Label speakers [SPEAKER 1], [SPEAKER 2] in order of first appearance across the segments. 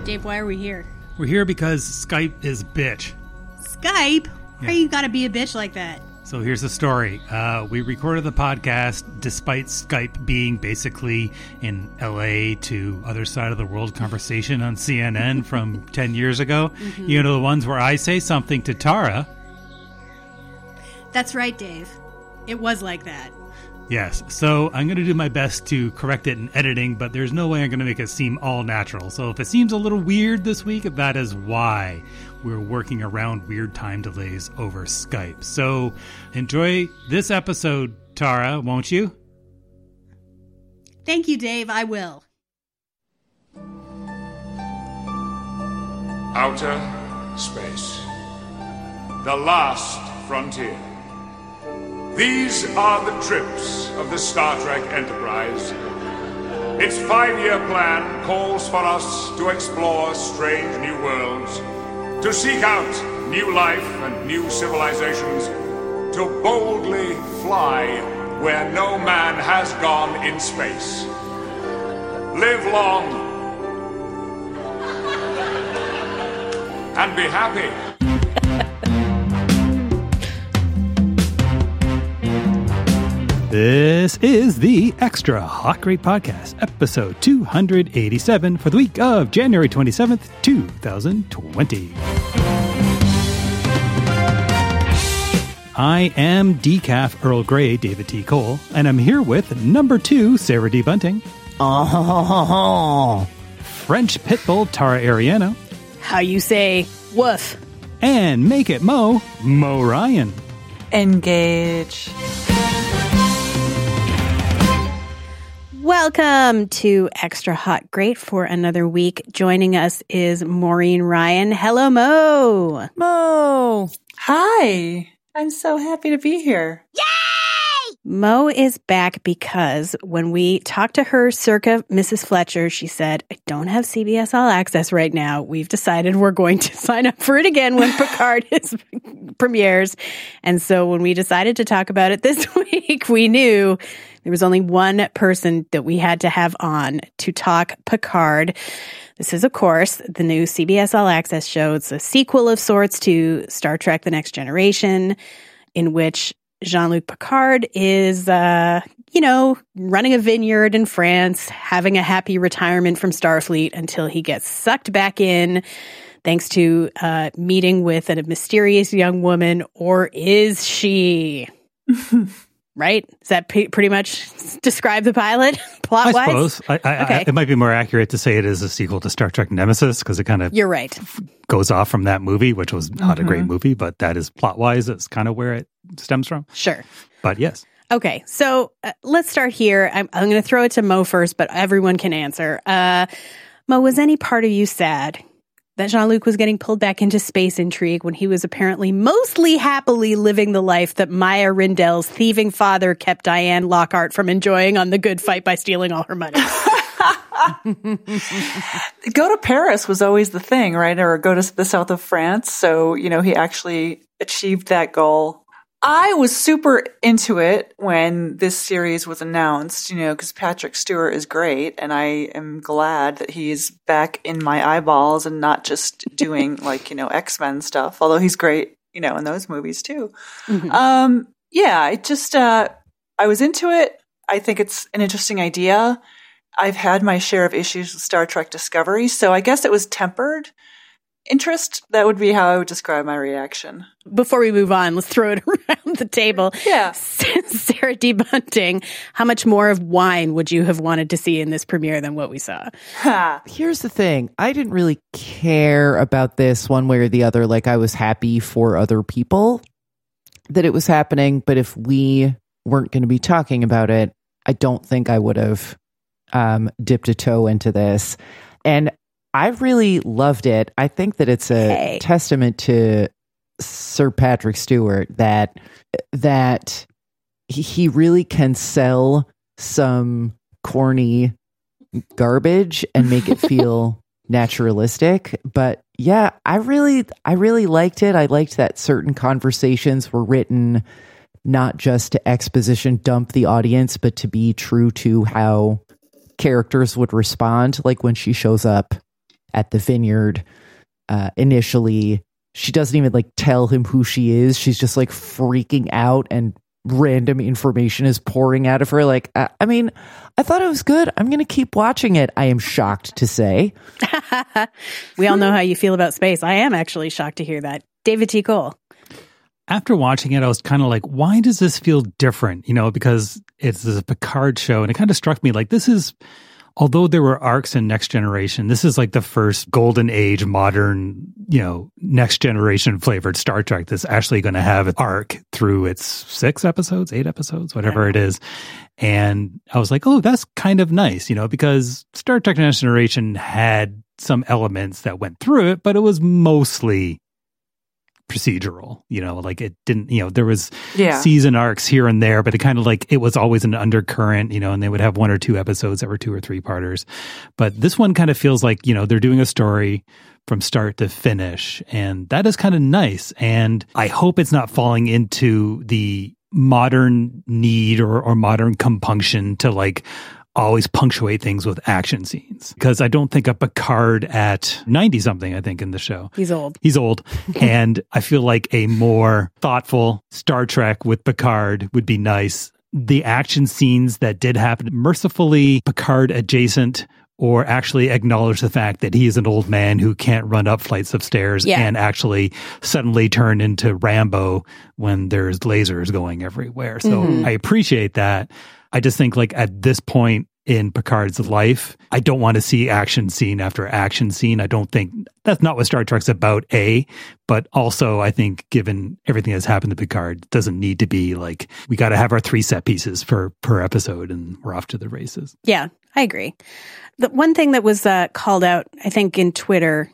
[SPEAKER 1] Dave, why are we here?
[SPEAKER 2] We're here because Skype is bitch.
[SPEAKER 1] Skype? Why you gotta be a bitch like that?
[SPEAKER 2] So here's the story. We recorded the podcast despite Skype being basically in LA to other side of the world conversation on CNN from 10 years ago. Mm-hmm. You know, the ones where I say something to Tara.
[SPEAKER 1] That's right, Dave. It was like that.
[SPEAKER 2] Yes. So I'm going to do my best to correct it in editing, but there's no way I'm going to make it seem all natural. So if it seems a little weird this week, that is why. We're working around weird time delays over Skype. So enjoy this episode, Tara, won't you?
[SPEAKER 1] Thank you, Dave. I will.
[SPEAKER 3] Outer space. The last frontier. These are the trips of the Star Trek Enterprise. Its 5-year plan calls for us to explore strange new worlds, to seek out new life and new civilizations, to boldly fly where no man has gone in space. Live long and be happy.
[SPEAKER 2] This is the Extra Hot Great Podcast, episode 287 for the week of January 27th, 2020. I am Decaf Earl Grey, David T. Cole, and I'm here with number 2, Sarah D. Bunting. French Pitbull, Tara Ariano.
[SPEAKER 1] How you say, woof.
[SPEAKER 2] And Make It Mo, Mo Ryan.
[SPEAKER 4] Engage.
[SPEAKER 1] Welcome to Extra Hot Great for another week. Joining us is Maureen Ryan. Hello, Mo.
[SPEAKER 4] Mo. Hi. I'm so happy to be here.
[SPEAKER 1] Yay! Mo is back because when we talked to her circa Mrs. Fletcher, she said, I don't have CBS All Access right now. We've decided we're going to sign up for it again when Picard premieres. And so when we decided to talk about it this week, we knew there was only one person that we had to have on to talk Picard. This is, of course, the new CBS All Access show. It's a sequel of sorts to Star Trek The Next Generation, in which Jean-Luc Picard is, running a vineyard in France, having a happy retirement from Starfleet until he gets sucked back in thanks to meeting with a mysterious young woman, or is she? Right? Does that pretty much describe the pilot, plot-wise?
[SPEAKER 2] I suppose. Okay. It might be more accurate to say it is a sequel to Star Trek Nemesis, because it kind of
[SPEAKER 1] You're right.
[SPEAKER 2] Goes off from that movie, which was not a great movie, but that is plot-wise, that's kind of where it stems from.
[SPEAKER 1] Sure.
[SPEAKER 2] But yes.
[SPEAKER 1] Okay, so let's start here. I'm going to throw it to Mo first, but everyone can answer. Mo, was any part of you sad that Jean-Luc was getting pulled back into space intrigue when he was apparently mostly happily living the life that Maya Rindell's thieving father kept Diane Lockhart from enjoying on The Good Fight by stealing all her money?
[SPEAKER 4] Go to Paris was always the thing, right? Or go to the south of France. So, he actually achieved that goal. I was super into it when this series was announced, because Patrick Stewart is great, and I am glad that he's back in my eyeballs and not just doing X-Men stuff, although he's great, in those movies too. Mm-hmm. I was into it. I think it's an interesting idea. I've had my share of issues with Star Trek Discovery, so I guess it was tempered interest. That would be how I would describe my reaction.
[SPEAKER 1] Before we move on, let's throw it around the table.
[SPEAKER 4] Yeah.
[SPEAKER 1] Sarah D. Bunting, how much more of wine would you have wanted to see in this premiere than what we saw?
[SPEAKER 5] Here's the thing. I didn't really care about this one way or the other. I was happy for other people that it was happening, but if we weren't going to be talking about it, I don't think I would have dipped a toe into this. And I really loved it. I think that it's a testament to Sir Patrick Stewart that he really can sell some corny garbage and make it feel naturalistic. But yeah, I really liked it. I liked that certain conversations were written not just to exposition dump the audience, but to be true to how characters would respond, like when she shows up at the vineyard initially. She doesn't even like tell him who she is. She's just like freaking out and random information is pouring out of her. Like, I mean, I thought it was good. I'm going to keep watching it. I am shocked to say.
[SPEAKER 1] We all know how you feel about space. I am actually shocked to hear that. David T. Cole.
[SPEAKER 2] After watching it, I was kind of like, why does this feel different? You know, because it's a Picard show, and it kind of struck me like this is, although there were arcs in Next Generation, this is like the first golden age, modern, you know, Next Generation flavored Star Trek that's actually going to have an arc through its 6 episodes, 8 episodes, whatever it is. And I was like, oh, that's kind of nice, you know, because Star Trek Next Generation had some elements that went through it, but it was mostly procedural, you know, like it didn't, you know, there was season arcs here and there, but it kind of like, it was always an undercurrent, you know, and they would have 1 or 2 episodes that were 2 or 3 parters. But this one kind of feels like, you know, they're doing a story from start to finish, and that is kind of nice. And I hope it's not falling into the modern need or modern compunction to like always punctuate things with action scenes, because I don't think a Picard at 90 something, I think in the show.
[SPEAKER 1] He's old. And I
[SPEAKER 2] feel like a more thoughtful Star Trek with Picard would be nice. The action scenes that did happen, mercifully Picard adjacent, or actually acknowledge the fact that he is an old man who can't run up flights of stairs and actually suddenly turn into Rambo when there's lasers going everywhere. So I appreciate that. I just think like at this point in Picard's life, I don't want to see action scene after action scene. I don't think that's not what Star Trek's about, but also I think given everything that's happened to Picard, it doesn't need to be like, we got to have our 3 set pieces per episode and we're off to the races.
[SPEAKER 1] Yeah, I agree. The one thing that was called out, I think in Twitter,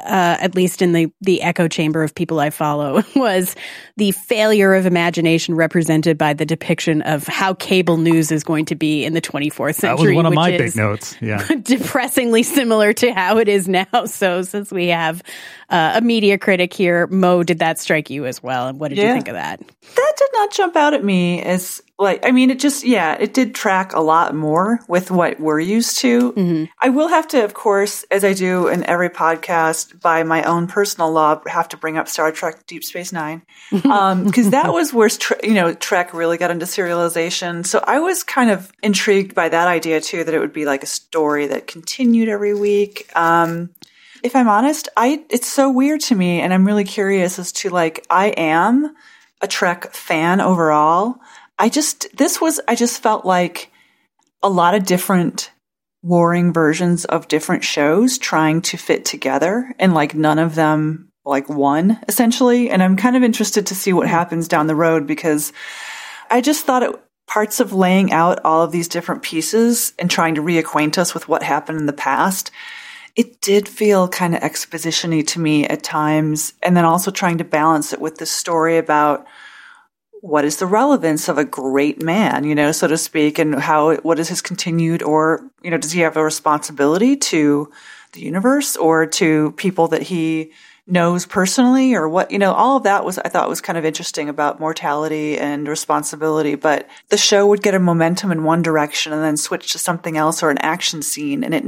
[SPEAKER 1] at least in the echo chamber of people I follow, was the failure of imagination represented by the depiction of how cable news is going to be in the 24th century.
[SPEAKER 2] That was one of my big notes. Yeah.
[SPEAKER 1] Depressingly similar to how it is now. So since we have a media critic here, Mo, did that strike you as well? And what did you think of that?
[SPEAKER 4] That did not jump out at me as like, I mean, it just, it did track a lot more with what we're used to. I will have to, of course, as I do in every podcast, by my own personal law, have to bring up Star Trek Deep Space Nine. Because that was where, Trek really got into serialization. So I was kind of intrigued by that idea too, that it would be like a story that continued every week. If I'm honest, it's so weird to me, and I'm really curious as to like, I am a Trek fan overall. I just felt like a lot of different warring versions of different shows trying to fit together, and like none of them like one essentially. And I'm kind of interested to see what happens down the road, because I just thought parts of laying out all of these different pieces and trying to reacquaint us with what happened in the past, it did feel kind of exposition-y to me at times. And then also trying to balance it with this story about what is the relevance of a great man, so to speak, and what is his continued, or, does he have a responsibility to the universe or to people that he knows personally, or what, all of that I thought was kind of interesting about mortality and responsibility. But the show would get a momentum in one direction and then switch to something else or an action scene. And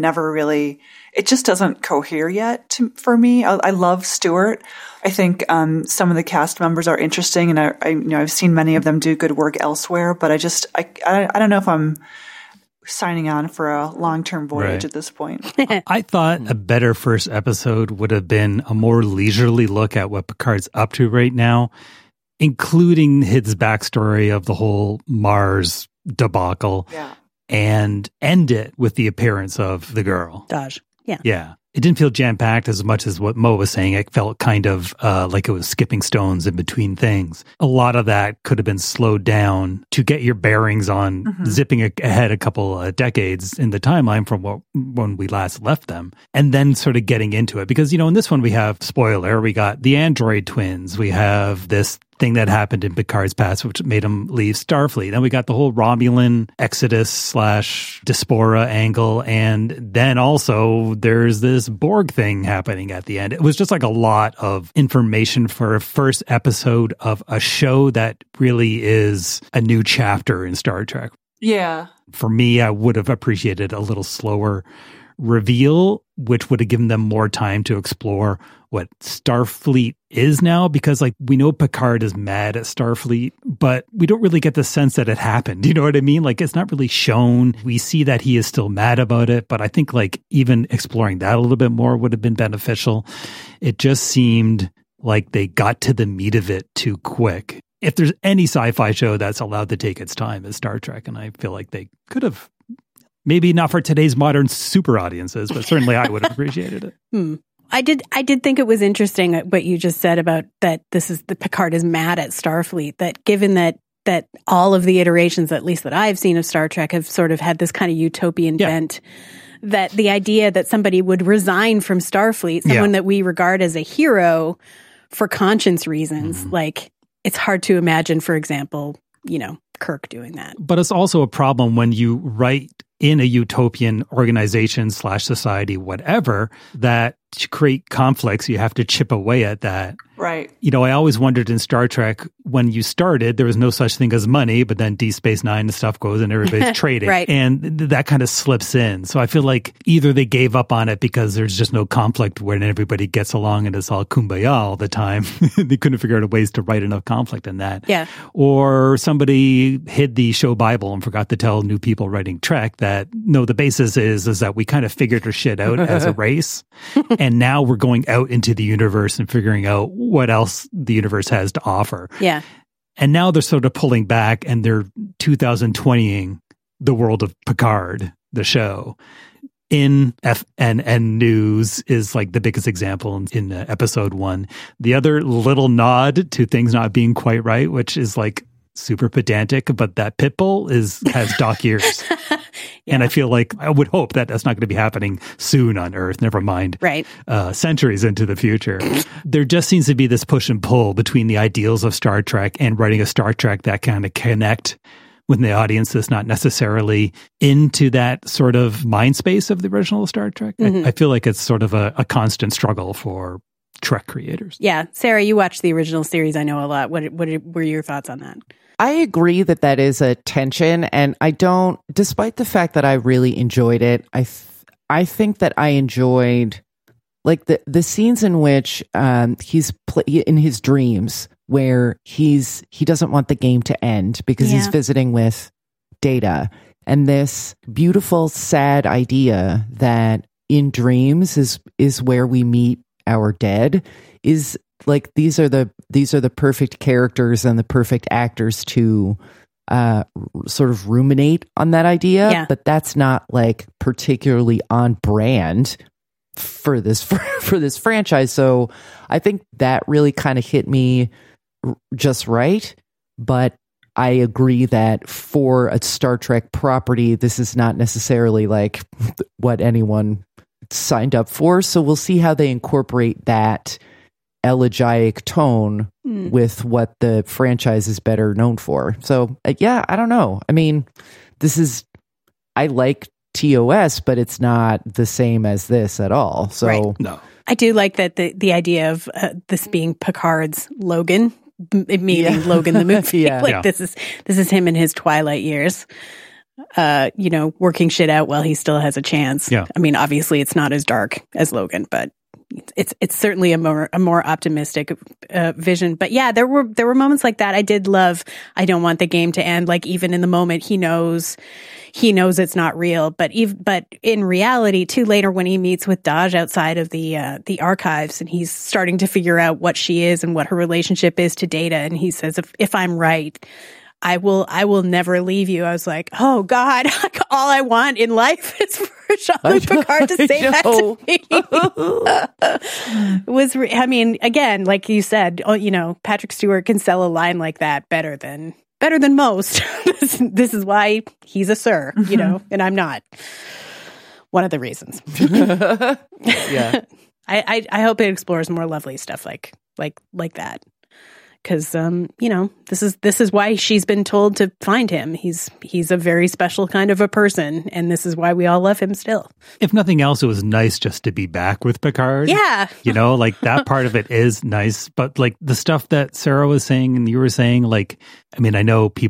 [SPEAKER 4] it just doesn't cohere yet for me. I love Stewart. I think some of the cast members are interesting, and I've seen many of them do good work elsewhere. But I don't know if I'm signing on for a long-term voyage at this point.
[SPEAKER 2] I thought a better first episode would have been a more leisurely look at what Picard's up to right now, including his backstory of the whole Mars debacle, and end it with the appearance of the girl.
[SPEAKER 1] Daj.
[SPEAKER 2] Yeah. It didn't feel jam-packed as much as what Mo was saying. It felt kind of like it was skipping stones in between things. A lot of that could have been slowed down to get your bearings on zipping ahead a couple decades in the timeline from when we last left them, and then sort of getting into it. Because, in this one we have, spoiler, we got the android twins. We have this thing that happened in Picard's past, which made him leave Starfleet. Then we got the whole Romulan Exodus / Diaspora angle. And then also there's this Borg thing happening at the end. It was just like a lot of information for a first episode of a show that really is a new chapter in Star Trek.
[SPEAKER 4] Yeah.
[SPEAKER 2] For me, I would have appreciated a little slower reveal, which would have given them more time to explore what Starfleet is now, because like we know Picard is mad at Starfleet, but we don't really get the sense that it happened. You know what I mean? Like it's not really shown. We see that he is still mad about it, but I think like even exploring that a little bit more would have been beneficial. It just seemed like they got to the meat of it too quick. If there's any sci-fi show that's allowed to take its time, it's Star Trek, and I feel like they could have. Maybe not for today's modern super audiences, but certainly I would have appreciated it.
[SPEAKER 1] I did think it was interesting what you just said about that the Picard is mad at Starfleet, that given that all of the iterations, at least that I've seen of Star Trek, have sort of had this kind of utopian bent, that the idea that somebody would resign from Starfleet, someone that we regard as a hero for conscience reasons, like it's hard to imagine, for example, Kirk doing that.
[SPEAKER 2] But it's also a problem when you write in a utopian organization / society, whatever, that to create conflicts, you have to chip away at that.
[SPEAKER 4] Right.
[SPEAKER 2] I always wondered in Star Trek, when you started, there was no such thing as money, but then Deep Space Nine and stuff goes and everybody's trading.
[SPEAKER 1] Right.
[SPEAKER 2] And that kind of slips in. So I feel like either they gave up on it because there's just no conflict when everybody gets along and it's all kumbaya all the time. They couldn't figure out ways to write enough conflict in that.
[SPEAKER 1] Yeah.
[SPEAKER 2] Or somebody hid the show Bible and forgot to tell new people writing Trek that, no, the basis is that we kind of figured our shit out as a race. And now we're going out into the universe and figuring out what else the universe has to offer.
[SPEAKER 1] Yeah.
[SPEAKER 2] And now they're sort of pulling back and they're 2020ing the world of Picard, the show. In FNN News is like the biggest example in episode 1. The other little nod to things not being quite right, which is like super pedantic, but that Pitbull has dock ears. Yeah. And I feel like I would hope that that's not going to be happening soon on Earth, never mind centuries into the future. There just seems to be this push and pull between the ideals of Star Trek and writing a Star Trek that kind of connect with the audience that's not necessarily into that sort of mind space of the original Star Trek. I feel like it's sort of a constant struggle for Trek creators.
[SPEAKER 1] Yeah. Sarah, you watched the original series, I know, a lot. What were your thoughts on that?
[SPEAKER 5] I agree that is a tension, and I don't, despite the fact that I really enjoyed it, I think that I enjoyed like the scenes in which he's in his dreams where he doesn't want the game to end because he's visiting with Data, and this beautiful sad idea that in dreams is where we meet our dead is like these are the perfect characters and the perfect actors to sort of ruminate on that idea, but that's not like particularly on brand for this franchise. So I think that really kind of hit me just right, but I agree that for a Star Trek property, this is not necessarily like what anyone signed up for. So we'll see how they incorporate that elegiac tone with what the franchise is better known for. So yeah, I don't know. I mean, I like TOS, but it's not the same as this at all. So
[SPEAKER 2] no.
[SPEAKER 1] I do like that the idea of this being Picard's Logan, meaning Logan the movie. This is him in his twilight years. Working shit out while he still has a chance. Yeah. I mean, obviously it's not as dark as Logan, but it's certainly a more optimistic vision. But yeah, there were moments like that. I did love. I don't want the game to end. Like even in the moment, he knows it's not real. But in reality, too, later when he meets with Daj outside of the archives, and he's starting to figure out what she is and what her relationship is to Data, and he says, "If I'm right, I will never leave you." I was like, oh God, all I want in life is for Jean-Luc Picard to say that to me. Again, like you said, Patrick Stewart can sell a line like that better than most. This is why he's a sir, and I'm not. One of the reasons.
[SPEAKER 5] Yeah.
[SPEAKER 1] I hope it explores more lovely stuff like that. Because this is why she's been told to find him. He's a very special kind of a person, and this is why we all love him still. If
[SPEAKER 2] nothing else, it was nice just to be back with Picard.
[SPEAKER 1] Yeah,
[SPEAKER 2] like that part of it is nice. But like the stuff that Sarah was saying and you were saying, like, I mean, I know people in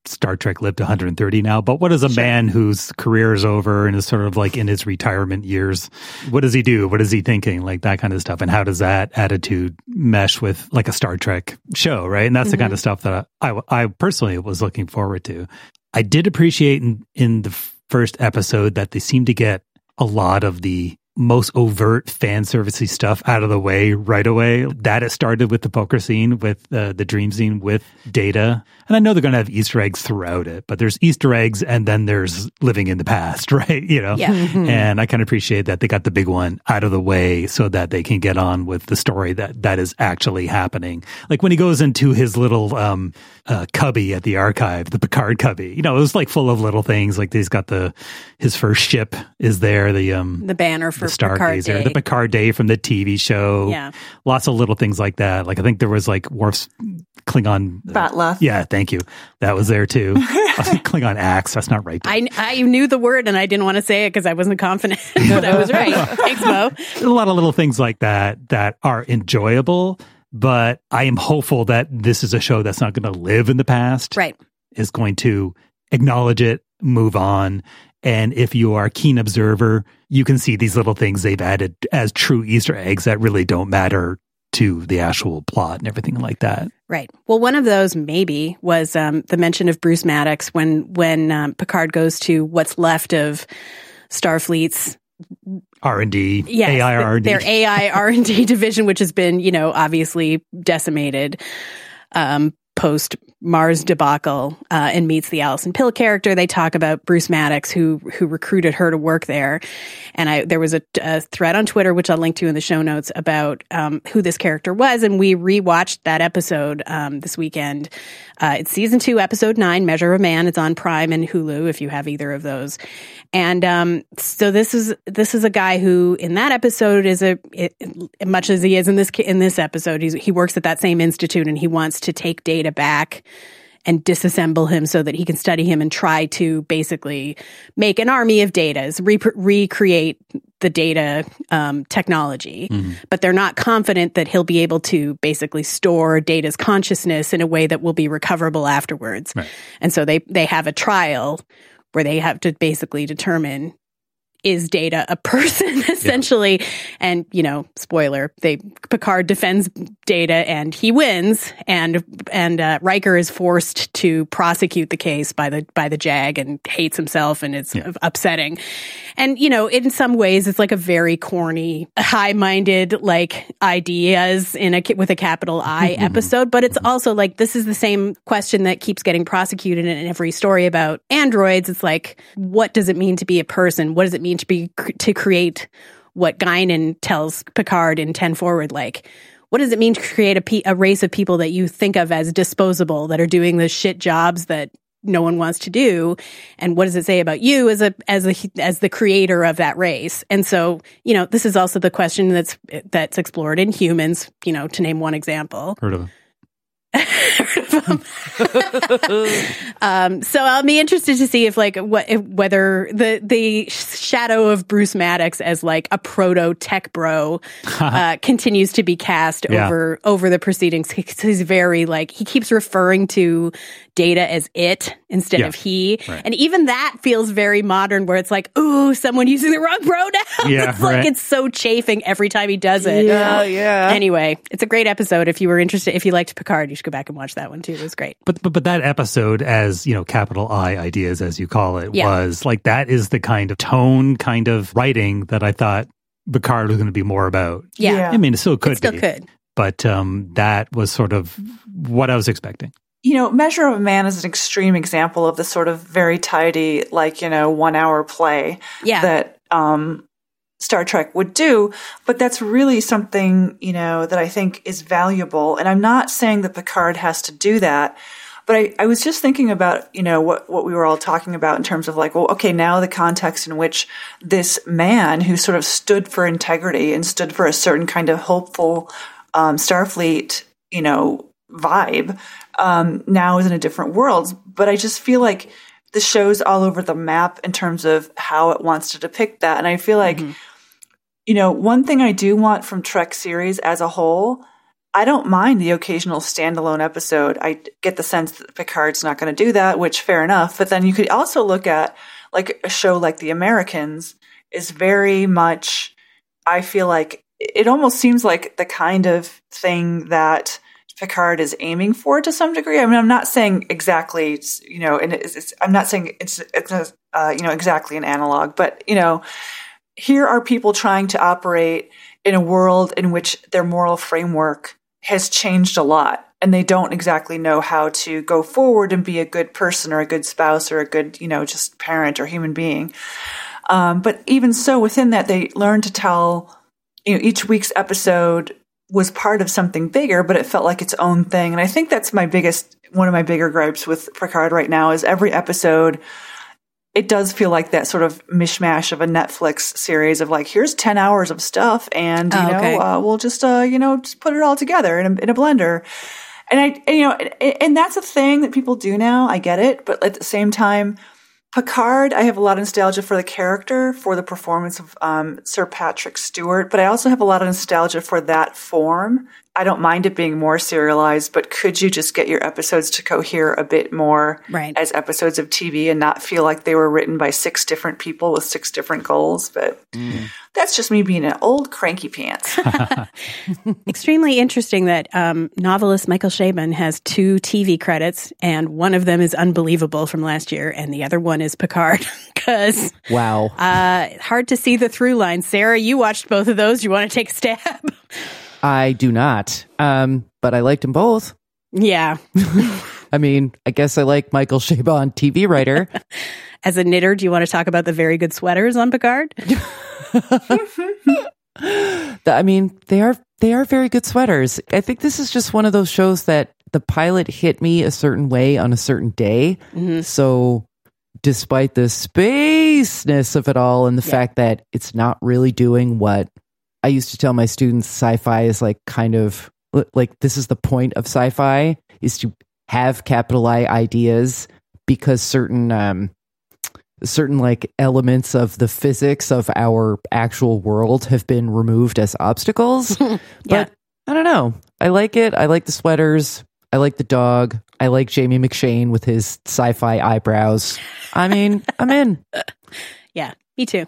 [SPEAKER 2] Star Trek lived 130 now, but what does a man whose career is over and is sort of like in his retirement years, what does he do? What is he thinking? Like that kind of stuff. And how does that attitude mesh with like a Star Trek show, right? And that's the kind of stuff that I personally was looking forward to. I did appreciate in the first episode that they seemed to get a lot of the most overt fan servicey stuff out of the way right away. That it started with the poker scene, with the dream scene with Data. And I know they're going to have Easter eggs throughout it, but there's Easter eggs and then there's living in the past, right? You know?
[SPEAKER 1] Yeah.
[SPEAKER 2] And I kind of appreciate that they got the big one out of the way so that they can get on with the story that is actually happening. Like when he goes into his little cubby at the archive, the Picard cubby, you know, it was like full of little things. Like he's got his first ship is there, the banner for Stargazer, the Picard Day from the TV show.
[SPEAKER 1] Yeah.
[SPEAKER 2] Lots of little things like that. Like I think there was like Worf's Klingon
[SPEAKER 4] Bat'leth.
[SPEAKER 2] Yeah, thank you. That was there too. Klingon axe. That's not right.
[SPEAKER 1] I knew the word and I didn't want to say it because I wasn't confident that I was right. Thanks, Mo.
[SPEAKER 2] There's a lot of little things like that are enjoyable, but I am hopeful that this is a show that's not going to live in the past.
[SPEAKER 1] Right.
[SPEAKER 2] Is going to acknowledge it, move on. And if you are a keen observer, you can see these little things they've added as true Easter eggs that really don't matter to the actual plot and everything like that.
[SPEAKER 1] Right. Well, one of those maybe was the mention of Bruce Maddox when Picard goes to what's left of Starfleet's
[SPEAKER 2] R&D,
[SPEAKER 1] yes,
[SPEAKER 2] AI R&D.
[SPEAKER 1] Their AI R&D division, which has been, you know, obviously decimated post Mars debacle, and meets the Alison Pill character. They talk about Bruce Maddox, who recruited her to work there. And there was a thread on Twitter, which I'll link to in the show notes, about who this character was. And we rewatched that episode this weekend. It's season 2, episode 9, Measure of a Man. It's on Prime and Hulu if you have either of those. And so this is a guy who in that episode is much as he is in this episode, he works at that same institute and he wants to take Data back and disassemble him so that he can study him and try to basically make an army of Datas, recreate the Data technology. Mm-hmm. But they're not confident that he'll be able to basically store Data's consciousness in a way that will be recoverable afterwards. Right. And so they have a trial where they have to basically determine, is Data a person, essentially? Yeah. And, you know, spoiler, Picard defends Data and he wins, and Riker is forced to prosecute the case by the JAG and hates himself, and it's upsetting. And, you know, in some ways it's like a very corny, high-minded, like, ideas with a capital I episode, but it's also like, this is the same question that keeps getting prosecuted in every story about androids. It's like, what does it mean to be a person? What does it mean to create what Guinan tells Picard in 10 Forward? Like, what does it mean to create a race of people that you think of as disposable, that are doing the shit jobs that no one wants to do? And what does it say about you as the creator of that race? And so, you know, this is also the question that's explored in Humans, you know, to name one example.
[SPEAKER 2] Heard of it.
[SPEAKER 1] So I'll be interested to see whether the shadow of Bruce Maddox as like a proto tech bro continues to be cast over the proceedings. He's very he keeps referring to Data as it instead of he, right. And even that feels very modern, where it's like, ooh, someone using the wrong pronoun. Yeah, it's like it's so chafing every time he does it.
[SPEAKER 5] Yeah.
[SPEAKER 1] Anyway, it's a great episode. If you were interested, if you liked Picard, you should go back and watch that one too. It was great.
[SPEAKER 2] But that episode, as you know, capital I ideas, as you call it, was like, that is the kind of tone, kind of writing that I thought Picard was going to be more about.
[SPEAKER 1] Yeah.
[SPEAKER 2] I mean, it still could.
[SPEAKER 1] It still could.
[SPEAKER 2] But that was sort of what I was expecting.
[SPEAKER 4] You know, Measure of a Man is an extreme example of the sort of very tidy, 1 hour play that Star Trek would do. But that's really something, that I think is valuable. And I'm not saying that Picard has to do that. But I was just thinking about, what we were all talking about in terms of now the context in which this man who sort of stood for integrity and stood for a certain kind of hopeful Starfleet, vibe, now is in a different world. But I just feel like the show's all over the map in terms of how it wants to depict that. And I feel like, one thing I do want from Trek series as a whole I don't mind the occasional standalone episode. I get the sense that Picard's not going to do that, which fair enough. But then you could also look at like a show like The Americans is very much, I feel like it almost seems like the kind of thing that Picard is aiming for to some degree. I mean, I'm not saying exactly, and I'm not saying it's exactly an analog, but, here are people trying to operate in a world in which their moral framework has changed a lot, and they don't exactly know how to go forward and be a good person or a good spouse or a good, just parent or human being. But even so, within that, they learn to tell, each week's episode was part of something bigger, but it felt like its own thing. And I think that's one of my bigger gripes with Picard right now is every episode, it does feel like that sort of mishmash of a Netflix series of like, here's 10 hours of stuff and, we'll just, just put it all together in a blender. And and that's a thing that people do now. I get it. But at the same time, Picard, I have a lot of nostalgia for the character, for the performance of Sir Patrick Stewart, but I also have a lot of nostalgia for that form. I don't mind it being more serialized, but could you just get your episodes to cohere a bit more as episodes of TV and not feel like they were written by 6 different people with 6 different goals? But that's just me being an old cranky pants.
[SPEAKER 1] Extremely interesting that novelist Michael Chabon has 2 TV credits, and one of them is Unbelievable from last year, and the other one is Picard. Because
[SPEAKER 5] wow,
[SPEAKER 1] hard to see the through line. Sarah, you watched both of those. You want to take a stab?
[SPEAKER 5] I do not, but I liked them both.
[SPEAKER 1] Yeah.
[SPEAKER 5] I mean, I guess I like Michael Chabon, TV writer.
[SPEAKER 1] As a knitter, do you want to talk about the very good sweaters on Picard?
[SPEAKER 5] I mean, they are very good sweaters. I think this is just one of those shows that the pilot hit me a certain way on a certain day. Mm-hmm. So despite the spaceness of it all and the fact that it's not really doing what I used to tell my students, sci-fi is like kind of like, this is the point of sci-fi, is to have capital I ideas, because certain like elements of the physics of our actual world have been removed as obstacles. But I don't know. I like it. I like the sweaters. I like the dog. I like Jamie McShane with his sci-fi eyebrows. I mean, I'm in.
[SPEAKER 1] Yeah, me too.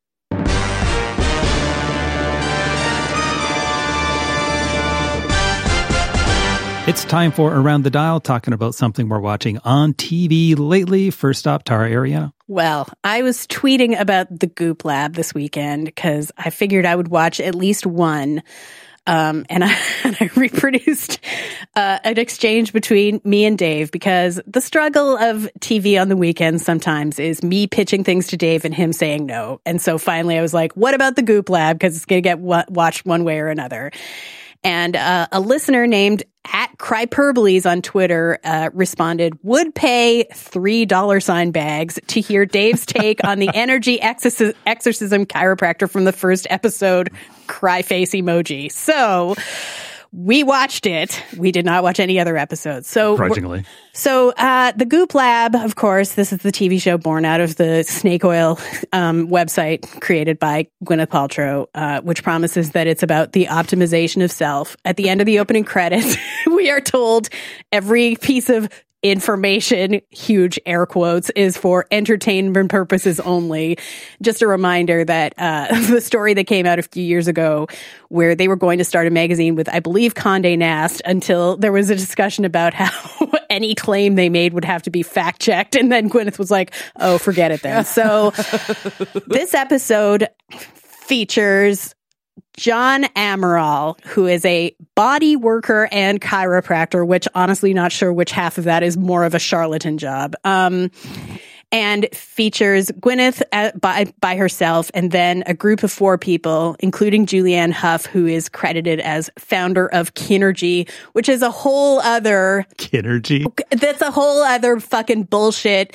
[SPEAKER 2] It's time for Around the Dial, talking about something we're watching on TV lately. First up, Tara Ariano.
[SPEAKER 1] Well, I was tweeting about the Goop Lab this weekend because I figured I would watch at least one. And I reproduced an exchange between me and Dave, because the struggle of TV on the weekends sometimes is me pitching things to Dave and him saying no. And so finally I was like, what about the Goop Lab? Because it's going to get watched one way or another. And a listener named @Cryperboles on Twitter responded, would pay $3 bags to hear Dave's take on the energy exorcism chiropractor from the first episode, cry face emoji. So we watched it. We did not watch any other episodes. So
[SPEAKER 2] grudgingly.
[SPEAKER 1] So the Goop Lab, of course, this is the TV show born out of the snake oil website created by Gwyneth Paltrow, which promises that it's about the optimization of self. At the end of the opening credits, we are told every piece of information, huge air quotes, is for entertainment purposes only. Just a reminder that the story that came out a few years ago where they were going to start a magazine with, I believe, Condé Nast, until there was a discussion about how any claim they made would have to be fact checked. And then Gwyneth was like, oh, forget it then. So this episode features John Amaral, who is a body worker and chiropractor, which honestly not sure which half of that is more of a charlatan job. And features Gwyneth by herself, and then a group of 4 people, including Julianne Hough, who is credited as founder of Kinergy, which is a whole other...
[SPEAKER 2] Kinergy?
[SPEAKER 1] That's a whole other fucking bullshit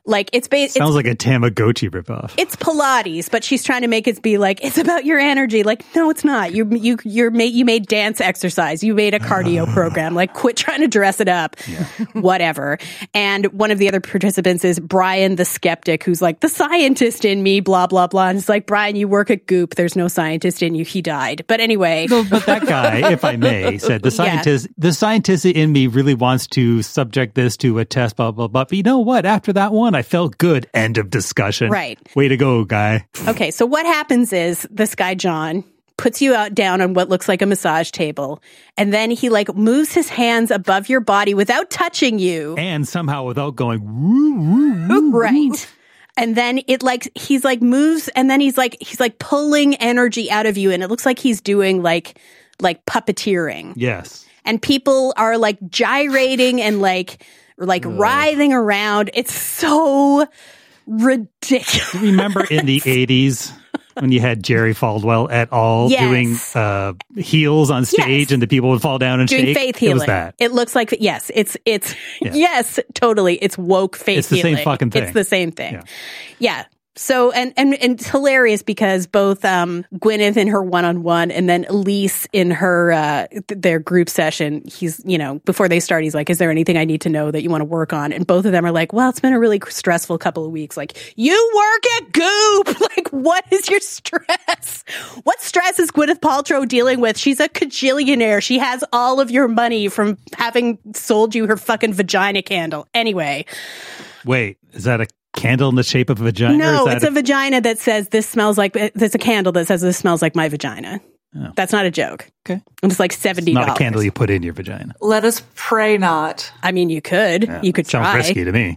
[SPEAKER 1] Like
[SPEAKER 2] Sounds like a Tamagotchi ripoff.
[SPEAKER 1] It's Pilates, but she's trying to make it be like, it's about your energy. Like, no, it's not. You made dance exercise. You made a cardio program. Like, quit trying to dress it up. Yeah. Whatever. And one of the other participants is Brian the skeptic, who's like, the scientist in me, blah, blah, blah. And it's like, Brian, you work at Goop. There's no scientist in you. He died. But anyway.
[SPEAKER 2] But that guy, if I may, said the scientist in me really wants to subject this to a test, blah, blah, blah. But you know what? After that one, I felt good. End of discussion.
[SPEAKER 1] Right.
[SPEAKER 2] Way to go, guy.
[SPEAKER 1] Okay. So what happens is this guy, John, puts you out down on what looks like a massage table. And then he like moves his hands above your body without touching you.
[SPEAKER 2] And somehow without going, woo, woo, woo.
[SPEAKER 1] Right. And then it like, he's like moves and then he's like pulling energy out of you. And it looks like he's doing like puppeteering.
[SPEAKER 2] Yes.
[SPEAKER 1] And people are like gyrating and like writhing around. It's so ridiculous.
[SPEAKER 2] Remember in the 80s when you had Jerry Falwell et al. Doing heels on stage and the people would fall down and
[SPEAKER 1] doing
[SPEAKER 2] shake?
[SPEAKER 1] Faith healing.
[SPEAKER 2] It was that.
[SPEAKER 1] It looks like, yes, yes, totally. It's woke faith healing.
[SPEAKER 2] It's the same fucking thing.
[SPEAKER 1] It's the same thing. Yeah. So, and it's hilarious because both, Gwyneth in her one-on-one and then Elise in her, their group session, he's, before they start, he's like, is there anything I need to know that you want to work on? And both of them are like, well, it's been a really stressful couple of weeks. Like, you work at Goop! Like, what is your stress? What stress is Gwyneth Paltrow dealing with? She's a cajillionaire. She has all of your money from having sold you her fucking vagina candle. Anyway.
[SPEAKER 2] Wait, is that a candle in the shape of a vagina?
[SPEAKER 1] No, it's a vagina that says this smells like, there's a candle that says this smells like my vagina. Oh. That's not a joke.
[SPEAKER 2] Okay.
[SPEAKER 1] And it's like $70.
[SPEAKER 2] It's not a candle you put in your vagina.
[SPEAKER 4] Let us pray not.
[SPEAKER 1] I mean, you could. Yeah, you could try.
[SPEAKER 2] Sounds risky to me.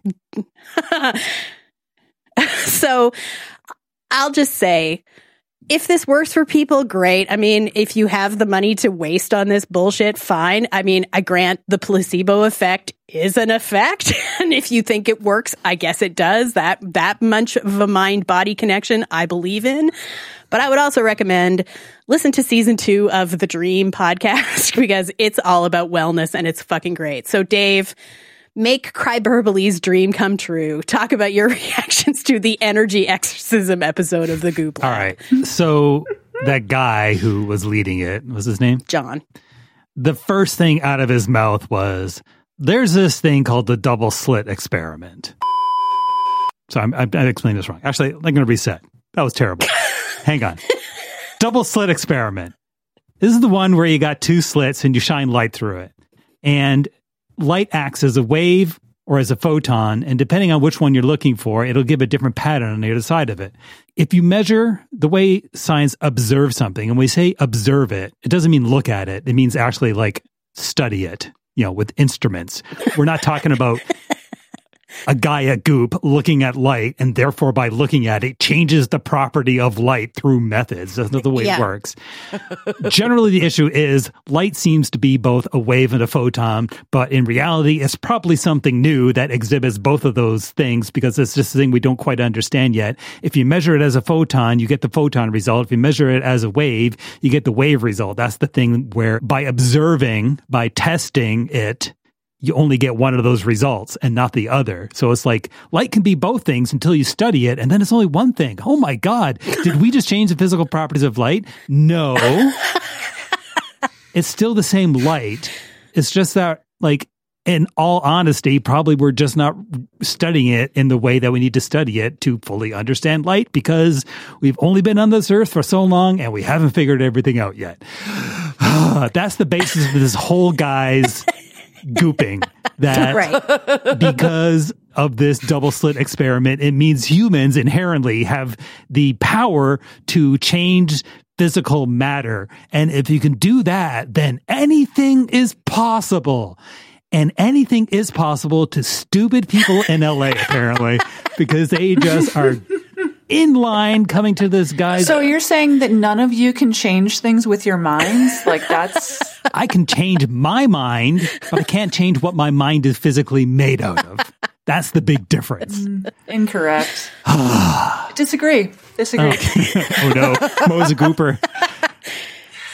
[SPEAKER 1] So I'll just say, if this works for people, great. I mean, if you have the money to waste on this bullshit, fine. I mean, I grant the placebo effect is an effect. And if you think it works, I guess it does. That much of a mind-body connection I believe in. But I would also recommend listen to season 2 of the Dream podcast because it's all about wellness and it's fucking great. So Dave, make Cryburbely's dream come true. Talk about your reactions to the energy exorcism episode of the Goop Lab.
[SPEAKER 2] All right. So that guy who was leading it, what was his name?
[SPEAKER 1] John.
[SPEAKER 2] The first thing out of his mouth was, there's this thing called the double slit experiment. So I'm explaining this wrong. Actually, I'm going to reset. That was terrible. Hang on. Double slit experiment. This is the one where you got 2 slits and you shine light through it. And light acts as a wave or as a photon, and depending on which one you're looking for, it'll give a different pattern on the other side of it. If you measure the way science observes something, and we say observe it, it doesn't mean look at it. It means actually like study it, with instruments. We're not talking about a guy at Goop looking at light, and therefore by looking at it, changes the property of light through methods. That's not the way it works. Generally, the issue is light seems to be both a wave and a photon, but in reality, it's probably something new that exhibits both of those things because it's just a thing we don't quite understand yet. If you measure it as a photon, you get the photon result. If you measure it as a wave, you get the wave result. That's the thing where by observing, by testing it, you only get one of those results and not the other. So it's like light can be both things until you study it, and then it's only one thing. Oh my God. Did we just change the physical properties of light? No. It's still the same light. It's just that, like, in all honesty, probably we're just not studying it in the way that we need to study it to fully understand light because we've only been on this earth for so long and we haven't figured everything out yet. That's the basis of this whole guy's gooping, that because of this double slit experiment, it means humans inherently have the power to change physical matter. And if you can do that, then anything is possible. And anything is possible to stupid people in LA, apparently, because they just are in line coming to this guy.
[SPEAKER 4] So you're saying that none of you can change things with your minds? Like that's...
[SPEAKER 2] I can change my mind, but I can't change what my mind is physically made out of. That's the big difference.
[SPEAKER 4] Incorrect. Disagree.
[SPEAKER 2] Oh no, Mo's a gooper.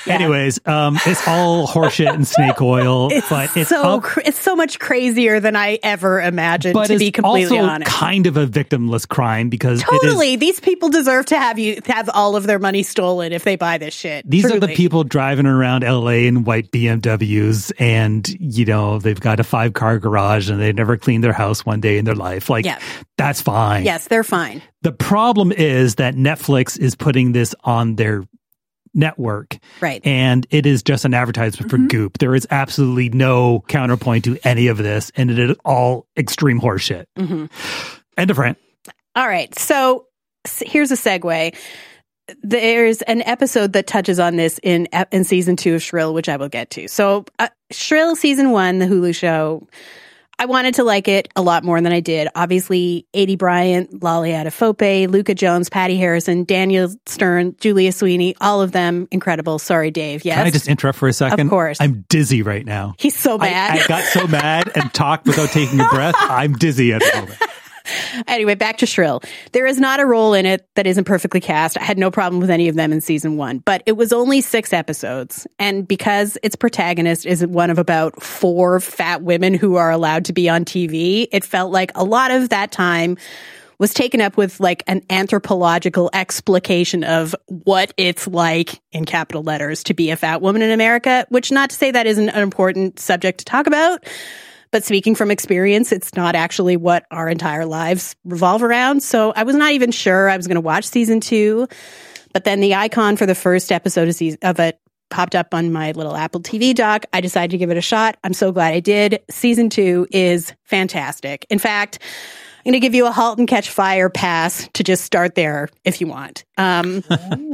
[SPEAKER 2] Anyways, it's all horseshit and snake oil, but it's
[SPEAKER 1] so much crazier than I ever imagined,
[SPEAKER 2] but
[SPEAKER 1] to be completely
[SPEAKER 2] also
[SPEAKER 1] honest.
[SPEAKER 2] kind of a victimless crime because
[SPEAKER 1] Totally. These people deserve to have all of their money stolen if they buy this shit.
[SPEAKER 2] These
[SPEAKER 1] Truly.
[SPEAKER 2] are the people driving around LA in white BMWs and, they've got a 5-car garage and they never cleaned their house one day in their life. That's fine.
[SPEAKER 1] Yes, they're fine.
[SPEAKER 2] The problem is that Netflix is putting this on their network.
[SPEAKER 1] Right.
[SPEAKER 2] And it is just an advertisement for Goop. There is absolutely no counterpoint to any of this, and it is all extreme horseshit. End of rant.
[SPEAKER 1] All right. So here's a segue. There's an episode that touches on this in season 2 of Shrill, which I will get to. So Shrill season 1, the Hulu show, I wanted to like it a lot more than I did. Obviously, Aidy Bryant, Lolly Adefope, Luka Jones, Patty Harrison, Daniel Stern, Julia Sweeney, all of them incredible. Sorry, Dave. Yes?
[SPEAKER 2] Can I just interrupt for a second?
[SPEAKER 1] Of course.
[SPEAKER 2] I'm dizzy right now.
[SPEAKER 1] He's so mad.
[SPEAKER 2] I got so mad and talked without taking a breath. I'm dizzy at the moment.
[SPEAKER 1] Anyway, back to Shrill. There is not a role in it that isn't perfectly cast. I had no problem with any of them in season 1, but it was only 6 episodes. And because its protagonist is one of about 4 fat women who are allowed to be on TV, it felt like a lot of that time was taken up with an anthropological explication of what it's like, in capital letters, to be a fat woman in America, which, not to say that isn't an important subject to talk about. But speaking from experience, it's not actually what our entire lives revolve around. So I was not even sure I was going to watch season 2. But then the icon for the first episode of it popped up on my little Apple TV dock. I decided to give it a shot. I'm so glad I did. Season 2 is fantastic. In fact, I'm going to give you a Halt and Catch Fire pass to just start there if you want. Ryan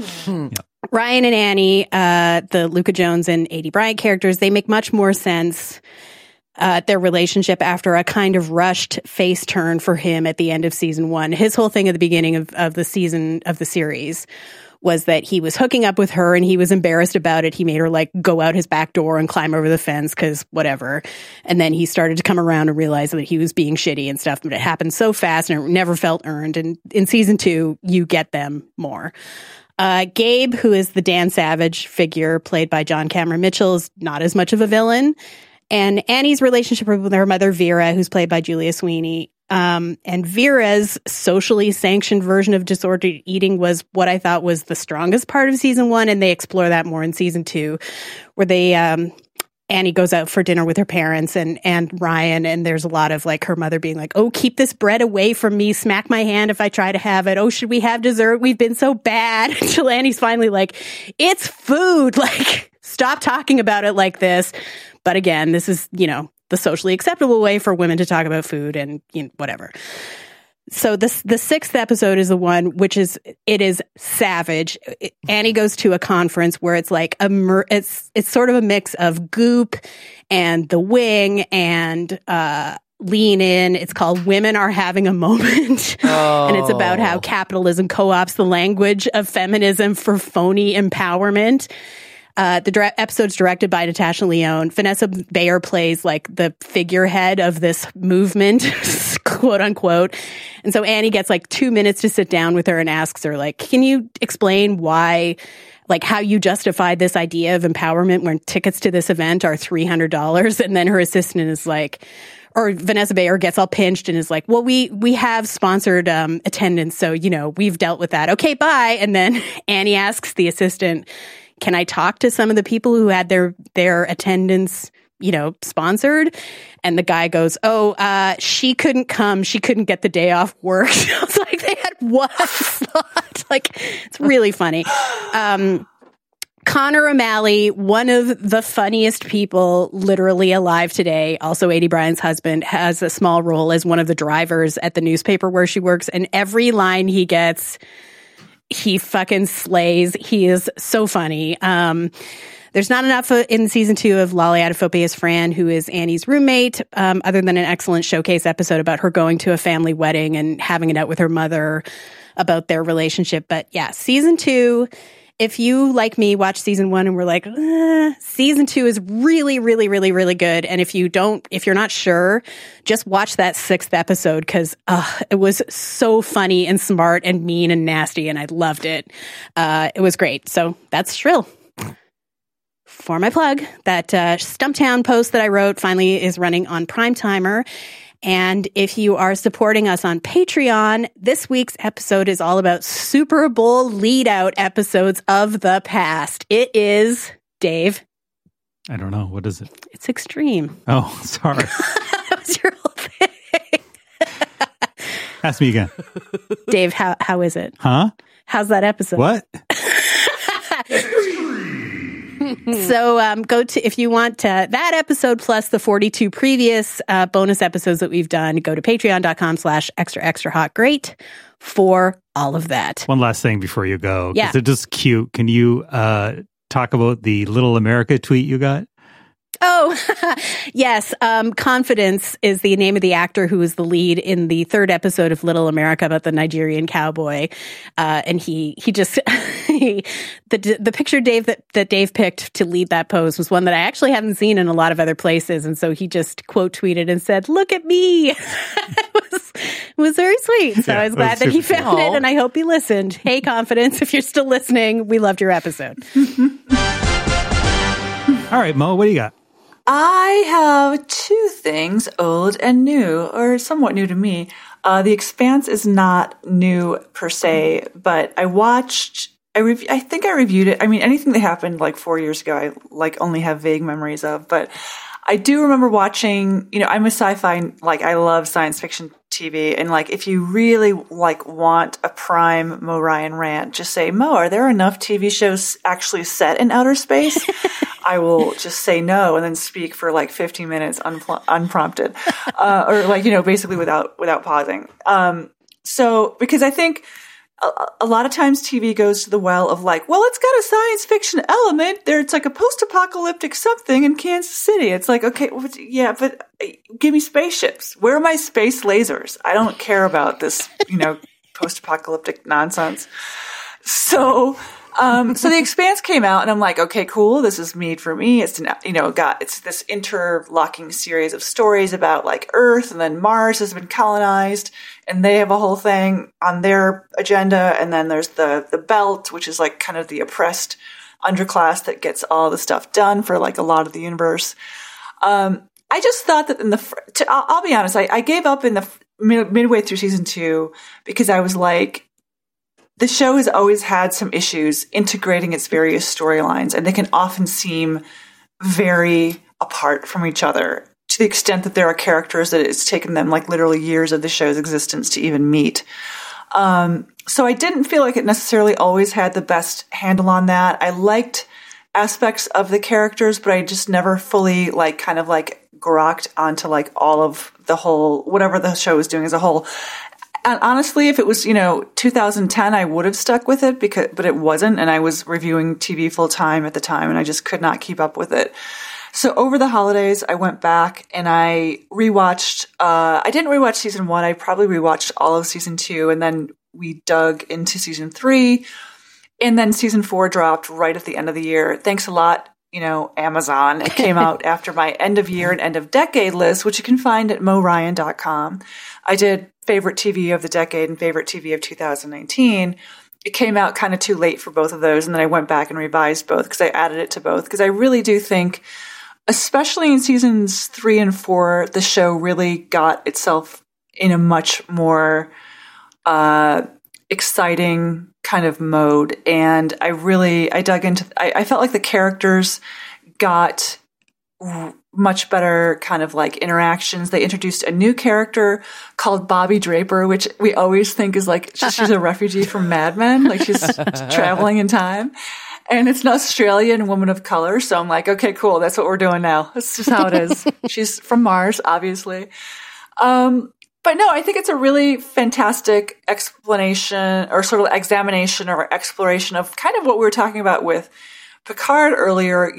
[SPEAKER 1] and Annie, the Luka Jones and Aidy Bryant characters, they make much more sense. Their relationship after a kind of rushed face turn for him at the end of season 1. His whole thing at the beginning of the series was that he was hooking up with her and he was embarrassed about it. He made her go out his back door and climb over the fence because whatever. And then he started to come around and realize that he was being shitty and stuff, but it happened so fast and it never felt earned. And in season 2, you get them more. Gabe, who is the Dan Savage figure played by John Cameron Mitchell, is not as much of a villain. And Annie's relationship with her mother, Vera, who's played by Julia Sweeney, and Vera's socially sanctioned version of disordered eating was what I thought was the strongest part of season 1, and they explore that more in season 2, where they Annie goes out for dinner with her parents and Ryan, and there's a lot of her mother being like, "Oh, keep this bread away from me, smack my hand if I try to have it. Oh, should we have dessert? We've been so bad." Until Annie's finally like, "It's food, stop talking about it like this." But again, this is, the socially acceptable way for women to talk about food and whatever. So the 6th episode is the one which is savage. Annie goes to a conference where it's it's sort of a mix of Goop and The Wing and Lean In. It's called Women Are Having a Moment. And it's about how capitalism co-ops the language of feminism for phony empowerment. The episode's directed by Natasha Lyonne. Vanessa Bayer plays the figurehead of this movement, quote unquote. And so Annie gets 2 minutes to sit down with her and asks her, can you explain why, how you justified this idea of empowerment when tickets to this event are $300? And then her assistant is or Vanessa Bayer gets all pinched and is well, we have sponsored attendance, so, we've dealt with that. Okay, bye. And then Annie asks the assistant, "Can I talk to some of the people who had their attendance, sponsored?" And the guy goes, "Oh, she couldn't come. She couldn't get the day off work." I was like, they had one slot. It's really funny. Connor O'Malley, one of the funniest people literally alive today, also Aidy Bryant's husband, has a small role as one of the drivers at the newspaper where she works. And every line he gets, he fucking slays. He is so funny. There's not enough in season 2 of Lolly Adefope as Fran, who is Annie's roommate, other than an excellent showcase episode about her going to a family wedding and having it out with her mother about their relationship. But yeah, season 2, if you, like me, watch season 1 and were season 2 is really, really, really, really good. And if you're not sure, just watch that 6th episode because it was so funny and smart and mean and nasty, and I loved it. It was great. So that's Shrill. for my plug, that Stumptown post that I wrote finally is running on Primetimer. And if you are supporting us on Patreon, this week's episode is all about Super Bowl lead-out episodes of the past. It is, Dave.
[SPEAKER 2] I don't know. What is it?
[SPEAKER 1] It's Extreme.
[SPEAKER 2] Oh, sorry.
[SPEAKER 1] That was your whole thing.
[SPEAKER 2] Ask me again.
[SPEAKER 1] Dave, how is it?
[SPEAKER 2] Huh?
[SPEAKER 1] How's that episode?
[SPEAKER 2] What?
[SPEAKER 1] So go to, if you want that episode plus the 42 previous bonus episodes that we've done, go to patreon.com/extra extra hot great for all of that.
[SPEAKER 2] One last thing before you go.
[SPEAKER 1] Yeah.
[SPEAKER 2] They're just cute. Can you talk about the Little America tweet you got?
[SPEAKER 1] Oh, yes. Confidence is the name of the actor who was the lead in the third episode of Little America about the Nigerian cowboy. And he just, the picture Dave that Dave picked to lead that pose was one that I actually haven't seen in a lot of other places. And so he just quote tweeted and said, "Look at me." It was very sweet. So
[SPEAKER 2] Yeah,
[SPEAKER 1] I was glad that he found it, and I hope he listened. Hey, Confidence, if you're still listening, we loved your episode.
[SPEAKER 2] All right, Mo, what do you got?
[SPEAKER 4] I have two things, old and new, or somewhat new to me. The Expanse is not new per se, but I think I reviewed it. I mean, anything that happened like 4 years ago, I only have vague memories of, but I do remember watching, I'm a sci-fi, I love science fiction TV. And if you really want a prime Mo Ryan rant, just say, Mo, are there enough TV shows actually set in outer space? I will just say no and then speak for 15 minutes unprompted, or basically without pausing. So because I think a lot of times TV goes to the well of well, it's got a science fiction element there. It's a post-apocalyptic something in Kansas City. It's okay, yeah, but give me spaceships. Where are my space lasers? I don't care about this, post-apocalyptic nonsense. So the Expanse came out and I'm okay, cool. This is made for me. It's, it's this interlocking series of stories about Earth, and then Mars has been colonized and they have a whole thing on their agenda. And then there's the Belt, which is kind of the oppressed underclass that gets all the stuff done for a lot of the universe. I just thought that I'll be honest, I gave up in the midway through season 2 because I was the show has always had some issues integrating its various storylines, and they can often seem very apart from each other to the extent that there are characters that it's taken them literally years of the show's existence to even meet. So I didn't feel like it necessarily always had the best handle on that. I liked aspects of the characters, but I just never fully grokked onto all of the whole, whatever the show was doing as a whole. And honestly, if it was, 2010, I would have stuck with it but it wasn't. And I was reviewing TV full time at the time and I just could not keep up with it. So over the holidays, I went back and I rewatched, I didn't rewatch season 1. I probably rewatched all of season 2, and then we dug into season 3, and then season 4 dropped right at the end of the year. Thanks a lot, Amazon. It came out after my end of year and end of decade list, which you can find at moryan.com. I did favorite TV of the decade and favorite TV of 2019. It came out kind of too late for both of those, and then I went back and revised both because I added it to both because I really do think, especially in seasons 3 and 4, the show really got itself in a much more exciting kind of mode. And I dug into, I felt like the characters got much better kind of interactions. They introduced a new character called Bobby Draper, which we always think is she's a refugee from Mad Men, she's traveling in time. And it's an Australian woman of color. So I'm okay, cool. That's what we're doing now. That's just how it is. She's from Mars, obviously. But no, I think it's a really fantastic explanation or sort of examination or exploration of kind of what we were talking about with Picard earlier.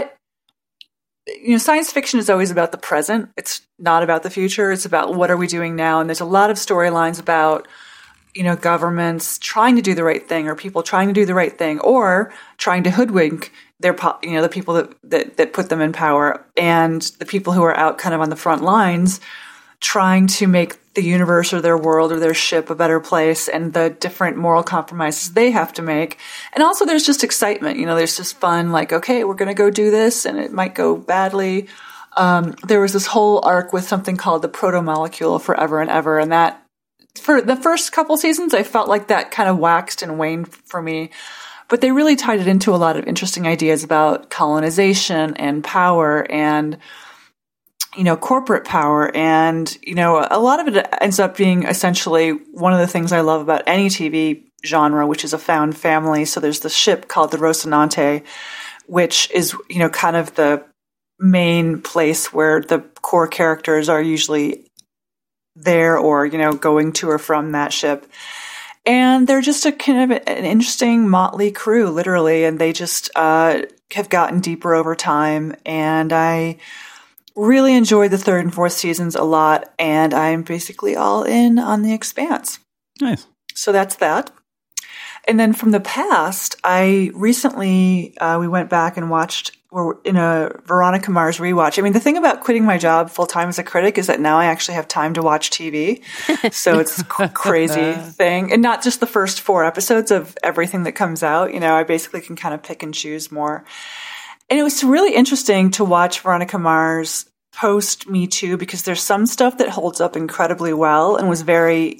[SPEAKER 4] Science fiction is always about the present. It's not about the future. It's about what are we doing now. And there's a lot of storylines about, governments trying to do the right thing, or people trying to do the right thing, or trying to hoodwink the people that put them in power, and the people who are out kind of on the front lines trying to make the universe or their world or their ship a better place, and the different moral compromises they have to make. And also there's just excitement, there's just fun, like, okay, we're going to go do this and it might go badly. There was this whole arc with something called the proto-molecule Forever and Ever, and that for the first couple seasons, I felt like that kind of waxed and waned for me. But they really tied it into a lot of interesting ideas about colonization and power and, corporate power. And, a lot of it ends up being essentially one of the things I love about any TV genre, which is a found family. So there's this ship called the Rocinante, which is, kind of the main place where the core characters are usually there or, going to or from that ship. And they're just a kind of an interesting motley crew, literally, and they just have gotten deeper over time. And I really enjoyed the third and fourth seasons a lot, and I'm basically all in on The Expanse.
[SPEAKER 2] Nice.
[SPEAKER 4] So that's that. And then from the past, I recently, we went back and we're in a Veronica Mars rewatch. I mean, the thing about quitting my job full-time as a critic is that now I actually have time to watch TV. So it's a crazy thing. And not just the first 4 episodes of everything that comes out. I basically can kind of pick and choose more. And it was really interesting to watch Veronica Mars post Me Too, because there's some stuff that holds up incredibly well and was very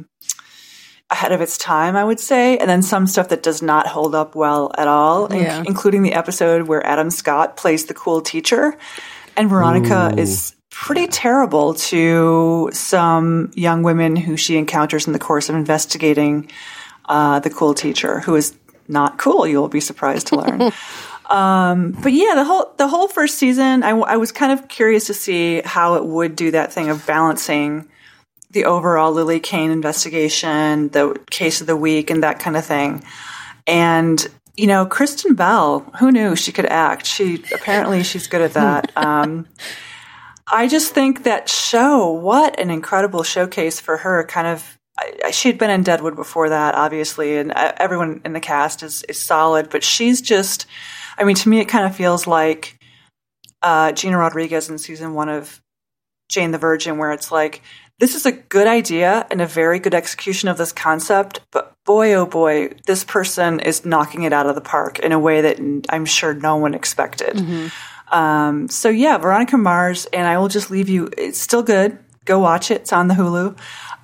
[SPEAKER 4] ahead of its time, I would say, and then some stuff that does not hold up well at all, including the episode where Adam Scott plays the cool teacher, and Veronica is pretty terrible to some young women who she encounters in the course of investigating the cool teacher, who is not cool, you'll be surprised to learn. But yeah, the whole first season, I was kind of curious to see how it would do that thing of balancing the overall Lily Kane investigation, the case of the week, and that kind of thing. And, Kristen Bell, who knew she could act? Apparently she's good at that. I just think that show, what an incredible showcase for her. She had been in Deadwood before that, obviously, and everyone in the cast is solid, but she's just, to me, it kind of feels like Gina Rodriguez in season 1 of Jane the Virgin, where it's like, this is a good idea and a very good execution of this concept, but boy, oh boy, this person is knocking it out of the park in a way that I'm sure no one expected. Mm-hmm. So yeah, Veronica Mars, and I will just leave you, it's still good. Go watch it. It's on the Hulu.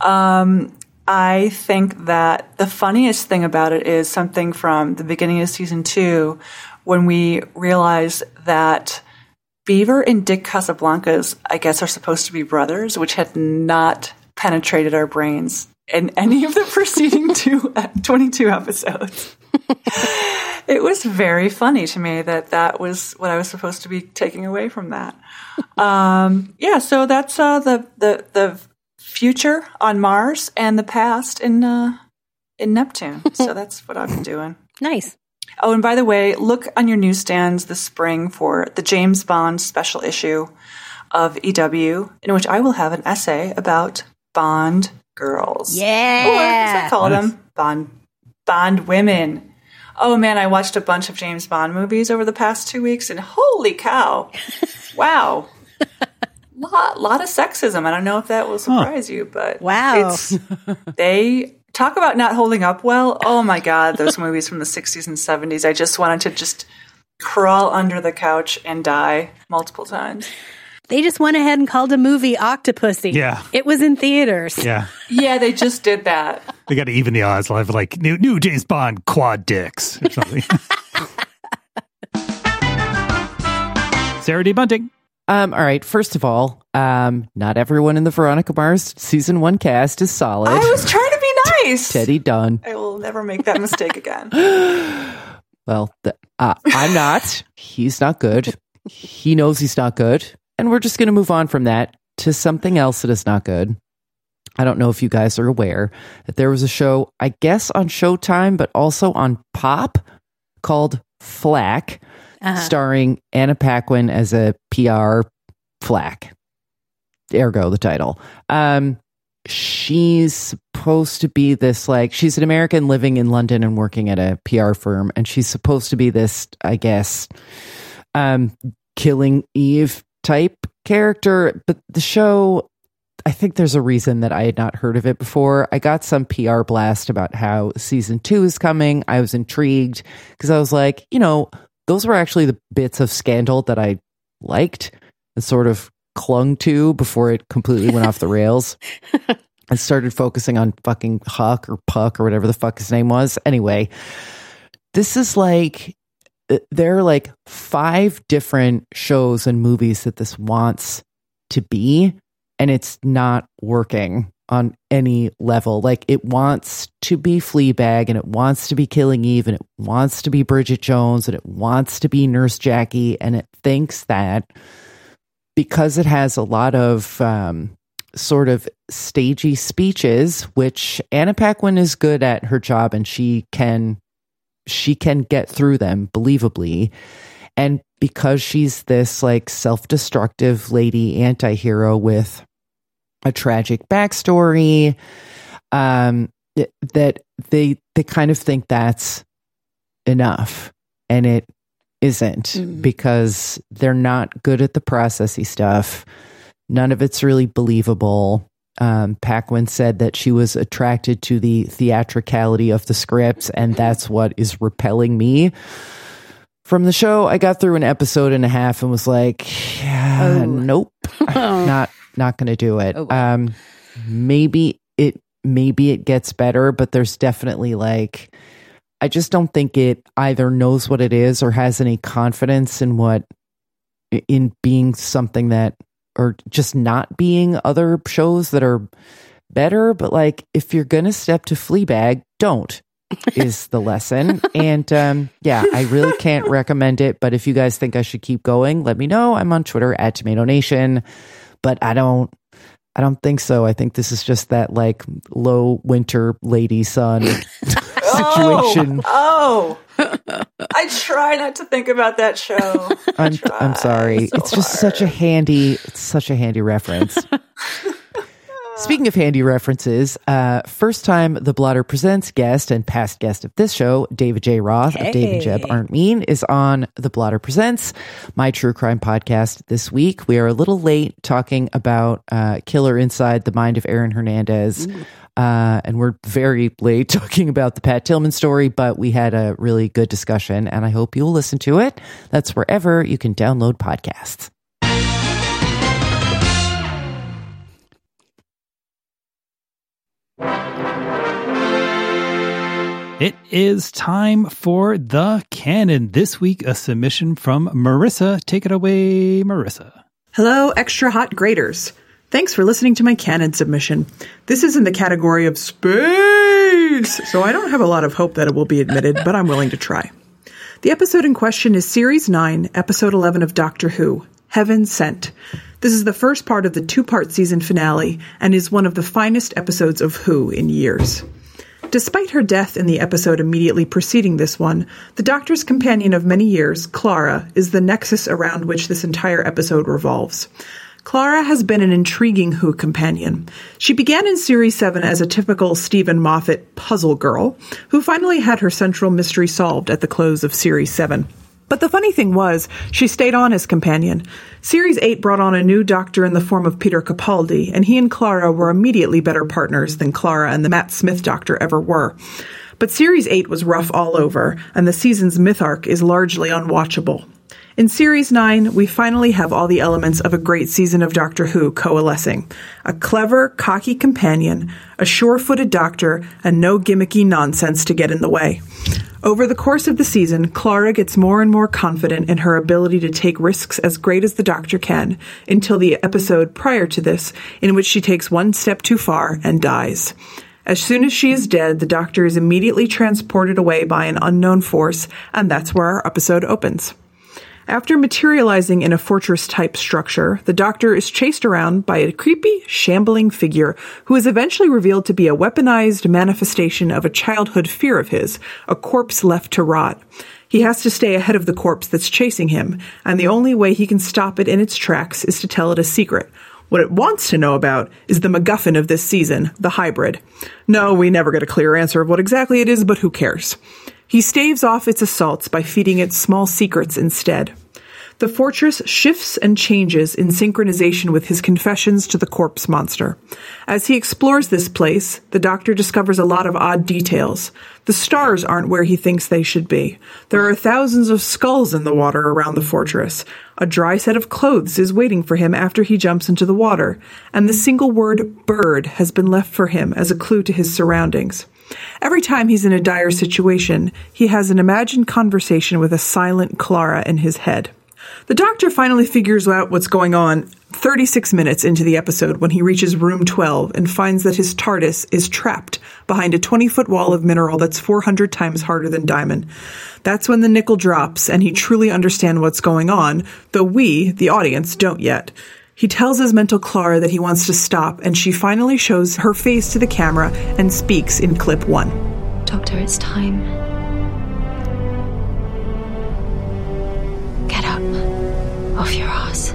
[SPEAKER 4] I think that the funniest thing about it is something from the beginning of season 2, when we realize that Beaver and Dick Casablancas, I guess, are supposed to be brothers, which had not penetrated our brains in any of the preceding 22 episodes. It was very funny to me that was what I was supposed to be taking away from that. So that's the future on Mars and the past in Neptune. So that's what I've been doing.
[SPEAKER 1] Nice.
[SPEAKER 4] Oh, and by the way, look on your newsstands this spring for the James Bond special issue of EW, in which I will have an essay about Bond girls.
[SPEAKER 1] Yeah.
[SPEAKER 4] Or, as I call them, Bond women. Oh, man, I watched a bunch of James Bond movies over the past 2 weeks, and holy cow. Wow. Lot of sexism. I don't know if that will surprise you, but
[SPEAKER 1] wow.
[SPEAKER 4] They talk about not holding up well. Oh my God, those movies from the 60s and 70s. I just wanted to just crawl under the couch and die multiple times.
[SPEAKER 1] They just went ahead and called a movie Octopussy.
[SPEAKER 2] Yeah.
[SPEAKER 1] It was in theaters.
[SPEAKER 2] Yeah.
[SPEAKER 4] Yeah, they just did that.
[SPEAKER 2] They got to even the odds. Like new James Bond quad dicks or something. Sarah D. Bunting.
[SPEAKER 5] All right. First of all, not everyone in the Veronica Mars season 1 cast is solid.
[SPEAKER 4] I was trying to be nice.
[SPEAKER 5] Teddy Dunn.
[SPEAKER 4] I will never make that mistake again.
[SPEAKER 5] Well, I'm not. He's not good. He knows he's not good. And we're just going to move on from that to something else that is not good. I don't know if you guys are aware that there was a show, I guess on Showtime, but also on Pop, called Flack, starring Anna Paquin as a PR flack. Ergo, the title. She's supposed to be this, she's an American living in London and working at a PR firm, and she's supposed to be this, I guess, Killing Eve type character, but the show, I think there's a reason that I had not heard of it before. I got some PR blast about how season 2 is coming. I was intrigued because I was like, those were actually the bits of Scandal that I liked and sort of clung to before it completely went off the rails. I started focusing on fucking Huck or Puck or whatever the fuck his name was. Anyway, this is like, there are like 5 different shows and movies that this wants to be, and it's not working on any level. Like, it wants to be Fleabag, and it wants to be Killing Eve, and it wants to be Bridget Jones, and it wants to be Nurse Jackie, and it thinks that because it has a lot of sort of stagey speeches, which Anna Paquin is good at her job, and she can get through them believably. And because she's this like self-destructive lady anti-hero with a tragic backstory, that they kind of think that's enough, and it isn't, because they're not good at the processy stuff. None of it's really believable. Paquin said that she was attracted to the theatricality of the scripts, and that's what is repelling me from the show. I got through an episode and a half and was like, nope, not going to do it. Maybe it gets better, but there's definitely like, I just don't think it either knows what it is or has any confidence in being something that, or just not being other shows that are better. But like, if you're going to step to Fleabag, don't, is the lesson. And I really can't recommend it. But if you guys think I should keep going, let me know. I'm on Twitter at Tomato Nation, but I don't think so. I think this is just that like low winter lady sun situation.
[SPEAKER 4] I try not to think about that show.
[SPEAKER 5] I'm sorry.
[SPEAKER 4] So
[SPEAKER 5] it's just
[SPEAKER 4] hard.
[SPEAKER 5] such a handy reference. Speaking of handy references, first time The Blotter Presents guest and past guest of this show, David J. Roth of Dave and Jeb Aren't Mean, is on The Blotter Presents, my true crime podcast this week. We are a little late talking about Killer Inside the Mind of Aaron Hernandez. And we're very late talking about the Pat Tillman story, but we had a really good discussion, and I hope you'll listen to it. That's wherever you can download podcasts.
[SPEAKER 2] It is time for the canon. This week, a submission from Marissa. Take it away, Marissa.
[SPEAKER 6] Hello, extra hot graders. Thanks for listening to my canon submission. This is in the category of space, so I don't have a lot of hope that it will be admitted, but I'm willing to try. The episode in question is Series 9, Episode 11 of Doctor Who, Heaven Sent. This is the first part of the 2-part season finale and is one of the finest episodes of Who in years. Despite her death in the episode immediately preceding this one, the Doctor's companion of many years, Clara, is the nexus around which this entire episode revolves. Clara has been an intriguing Who companion. She began in Series 7 as a typical Stephen Moffat puzzle girl, who finally had her central mystery solved at the close of Series 7. But the funny thing was, she stayed on as companion. Series 8 brought on a new Doctor in the form of Peter Capaldi, and he and Clara were immediately better partners than Clara and the Matt Smith Doctor ever were. But Series 8 was rough all over, and the season's myth arc is largely unwatchable. In Series 9, we finally have all the elements of a great season of Doctor Who coalescing. A clever, cocky companion, a sure-footed Doctor, and no gimmicky nonsense to get in the way. Over the course of the season, Clara gets more and more confident in her ability to take risks as great as the Doctor can, until the episode prior to this, in which she takes one step too far and dies. As soon as she is dead, the Doctor is immediately transported away by an unknown force, and that's where our episode opens. After materializing in a fortress-type structure, the Doctor is chased around by a creepy, shambling figure who is eventually revealed to be a weaponized manifestation of a childhood fear of his, a corpse left to rot. He has to stay ahead of the corpse that's chasing him, and the only way he can stop it in its tracks is to tell it a secret. What it wants to know about is the MacGuffin of this season, the hybrid. No, we never get a clear answer of what exactly it is, but who cares? He staves off its assaults by feeding it small secrets instead. The fortress shifts and changes in synchronization with his confessions to the corpse monster. As he explores this place, the Doctor discovers a lot of odd details. The stars aren't where he thinks they should be. There are thousands of skulls in the water around the fortress. A dry set of clothes is waiting for him after he jumps into the water, and the single word bird has been left for him as a clue to his surroundings. Every time he's in a dire situation, he has an imagined conversation with a silent Clara in his head. The Doctor finally figures out what's going on 36 minutes into the episode when he reaches room 12 and finds that his TARDIS is trapped behind a 20-foot wall of mineral that's 400 times harder than diamond. That's when the nickel drops and he truly understands what's going on, though we, the audience, don't yet. He tells his mental Clara that he wants to stop, and she finally shows her face to the camera and speaks in clip 1.
[SPEAKER 7] Doctor, it's time. Get up off your ass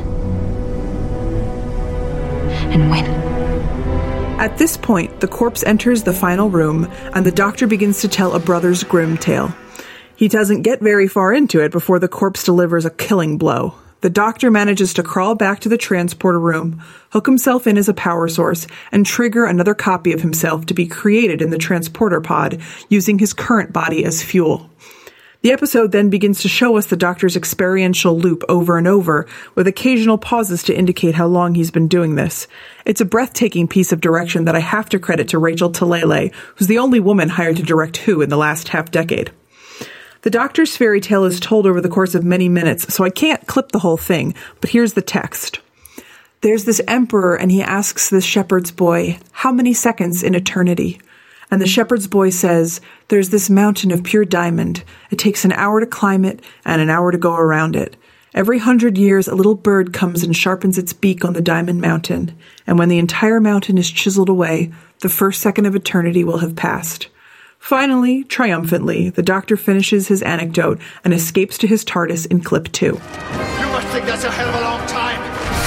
[SPEAKER 7] and win.
[SPEAKER 6] At this point, the corpse enters the final room, and the Doctor begins to tell a brother's grim tale. He doesn't get very far into it before the corpse delivers a killing blow. The Doctor manages to crawl back to the transporter room, hook himself in as a power source, and trigger another copy of himself to be created in the transporter pod, using his current body as fuel. The episode then begins to show us the Doctor's experiential loop over and over, with occasional pauses to indicate how long he's been doing this. It's a breathtaking piece of direction that I have to credit to Rachel Talalay, who's the only woman hired to direct Who in the last half-decade. The Doctor's fairy tale is told over the course of many minutes, so I can't clip the whole thing, but here's the text. There's this emperor, and he asks this shepherd's boy, how many seconds in eternity? And the shepherd's boy says, there's this mountain of pure diamond. It takes an hour to climb it and an hour to go around it. Every 100 years, a little bird comes and sharpens its beak on the diamond mountain. And when the entire mountain is chiseled away, the first second of eternity will have passed. Finally, triumphantly, the Doctor finishes his anecdote and escapes to his TARDIS in clip 2.
[SPEAKER 8] You must think that's a hell of a long time.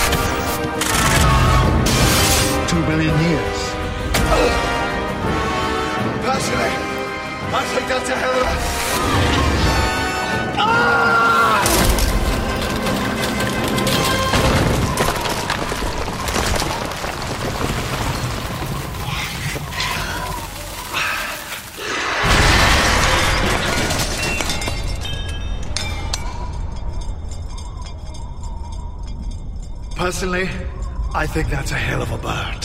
[SPEAKER 8] 2 billion years. Personally, I think that's a hell of a... Personally, I think that's a hell of a bird.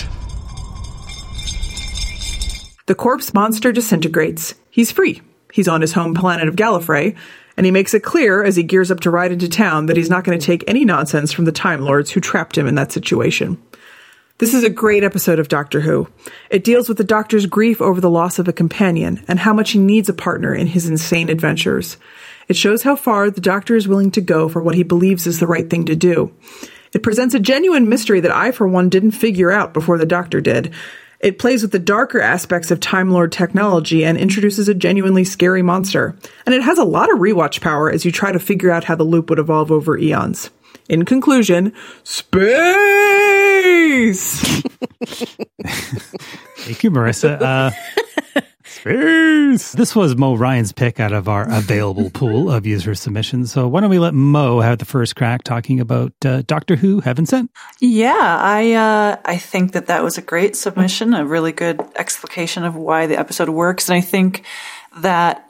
[SPEAKER 6] The corpse monster disintegrates. He's free. He's on his home planet of Gallifrey, and he makes it clear as he gears up to ride into town that he's not going to take any nonsense from the Time Lords who trapped him in that situation. This is a great episode of Doctor Who. It deals with the Doctor's grief over the loss of a companion and how much he needs a partner in his insane adventures. It shows how far the Doctor is willing to go for what he believes is the right thing to do. It presents a genuine mystery that I, for one, didn't figure out before the Doctor did. It plays with the darker aspects of Time Lord technology and introduces a genuinely scary monster. And it has a lot of rewatch power as you try to figure out how the loop would evolve over eons. In conclusion, space!
[SPEAKER 2] Thank you, Marissa. Space! This was Mo Ryan's pick out of our available pool of user submissions. So why don't we let Mo have the first crack talking about Doctor Who Heaven Sent?
[SPEAKER 4] Yeah, I think that was a great submission, a really good explication of why the episode works. And I think that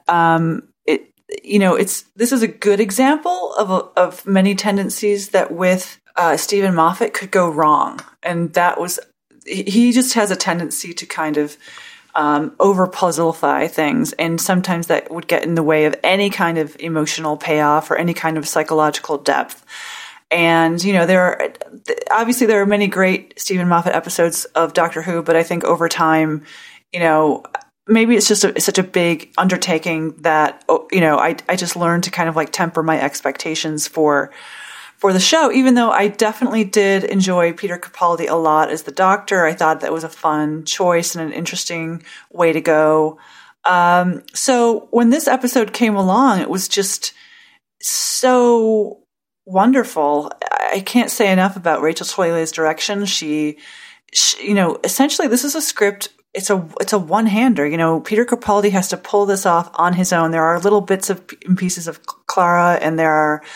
[SPEAKER 4] this is a good example of many tendencies that with Stephen Moffat could go wrong. And that was, he just has a tendency to kind of over puzzleify things, and sometimes that would get in the way of any kind of emotional payoff or any kind of psychological depth. And there are many great Stephen Moffat episodes of Doctor Who, but I think over time, maybe it's just such a big undertaking that I just learned to kind of like temper my expectations for the show, even though I definitely did enjoy Peter Capaldi a lot as the Doctor. I thought that was a fun choice and an interesting way to go. So when this episode came along, it was just so wonderful. I can't say enough about Rachel Talalay's direction. She essentially this is a script. It's a one-hander. Peter Capaldi has to pull this off on his own. There are little bits and pieces of Clara, and there are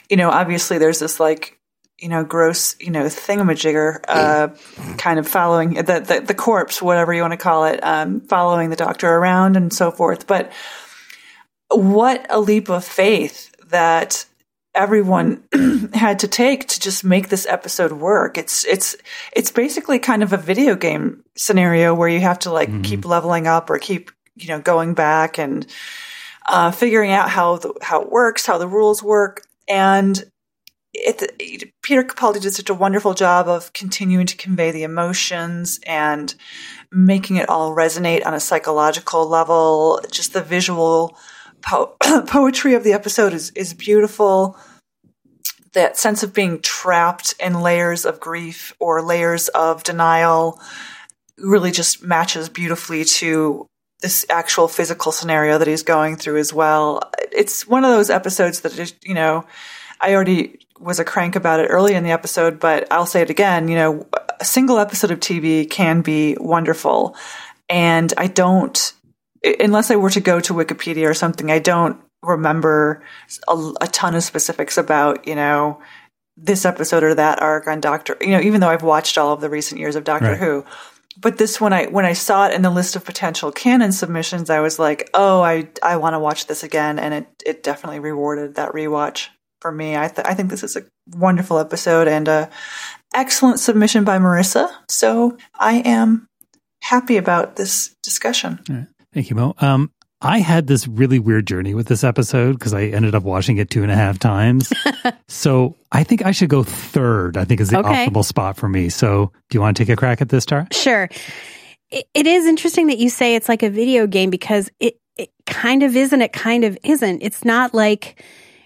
[SPEAKER 4] obviously there's this like, gross, thingamajigger, kind of following the corpse, whatever you want to call it, following the Doctor around and so forth. But what a leap of faith that everyone had to take to just make this episode work. It's basically kind of a video game scenario where you have to like keep leveling up or keep, going back and figuring out how it works, how the rules work. And Peter Capaldi did such a wonderful job of continuing to convey the emotions and making it all resonate on a psychological level. Just the visual poetry of the episode is beautiful. That sense of being trapped in layers of grief or layers of denial really just matches beautifully to this actual physical scenario that he's going through as well. It's one of those episodes that, I already was a crank about it early in the episode, but I'll say it again, a single episode of TV can be wonderful. And I don't, unless I were to go to Wikipedia or something, I don't remember a ton of specifics about, this episode or that arc on Doctor, even though I've watched all of the recent years of Doctor Who. But this, when I saw it in the list of potential canon submissions, I was like, oh, I want to watch this again. And it definitely rewarded that rewatch for me. I think this is a wonderful episode and a excellent submission by Marissa. So I am happy about this discussion.
[SPEAKER 2] All right. Thank you, Mo. I had this really weird journey with this episode because I ended up watching it 2.5 times. So I think I should go third, I think is the optimal spot for me. So do you want to take a crack at this, Tara?
[SPEAKER 1] Sure. It is interesting that you say it's like a video game because it kind of is and it kind of isn't. It's not like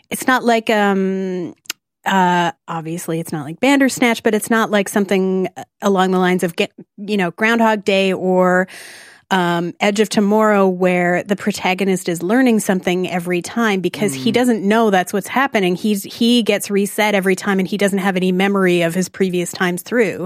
[SPEAKER 1] obviously it's not like Bandersnatch, but it's not like something along the lines of Groundhog Day or Edge of Tomorrow, where the protagonist is learning something every time because he doesn't know that's what's happening. He gets reset every time and he doesn't have any memory of his previous times through.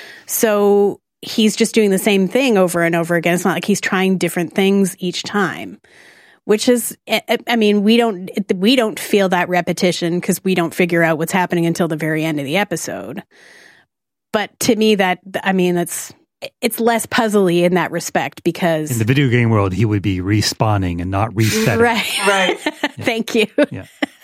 [SPEAKER 1] So he's just doing the same thing over and over again. It's not like he's trying different things each time, which is, I mean, we don't feel that repetition because we don't figure out what's happening until the very end of the episode. But to me, it's less puzzly in that respect because
[SPEAKER 2] in the video game world, he would be respawning and not resetting.
[SPEAKER 1] Right. Thank you.
[SPEAKER 2] Yeah.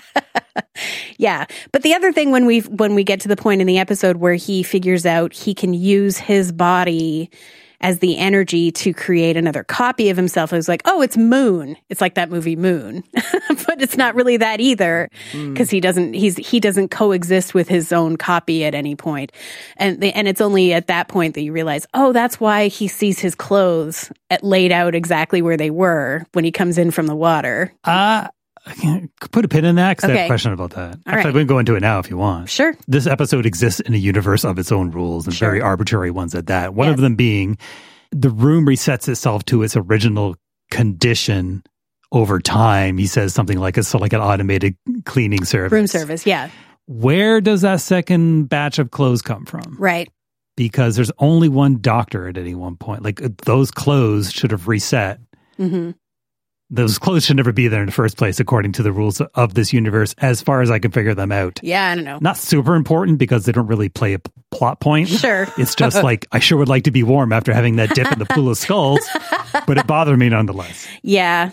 [SPEAKER 1] Yeah. But the other thing when we get to the point in the episode where he figures out he can use his body as the energy to create another copy of himself, I was like, oh, it's Moon. It's like that movie Moon. But it's not really that either because he doesn't coexist with his own copy at any point. And it's only at that point that you realize, oh, that's why he sees his clothes laid out exactly where they were when he comes in from the water.
[SPEAKER 2] I can put a pin in that because I have a question about that. Actually, we can go into it now if you want.
[SPEAKER 1] Sure.
[SPEAKER 2] This episode exists in a universe of its own rules and very arbitrary ones at that. One of them being the room resets itself to its original condition over time. He says something like it's like an automated cleaning service.
[SPEAKER 1] Room service, yeah.
[SPEAKER 2] Where does that second batch of clothes come from?
[SPEAKER 1] Right.
[SPEAKER 2] Because there's only one doctor at any one point. Like those clothes should have reset. Mm-hmm. Those clothes should never be there in the first place, according to the rules of this universe, as far as I can figure them out.
[SPEAKER 1] Yeah, I don't know.
[SPEAKER 2] Not super important because they don't really play a plot point.
[SPEAKER 1] Sure.
[SPEAKER 2] It's just like, I sure would like to be warm after having that dip in the pool of skulls, but it bothered me nonetheless.
[SPEAKER 1] Yeah.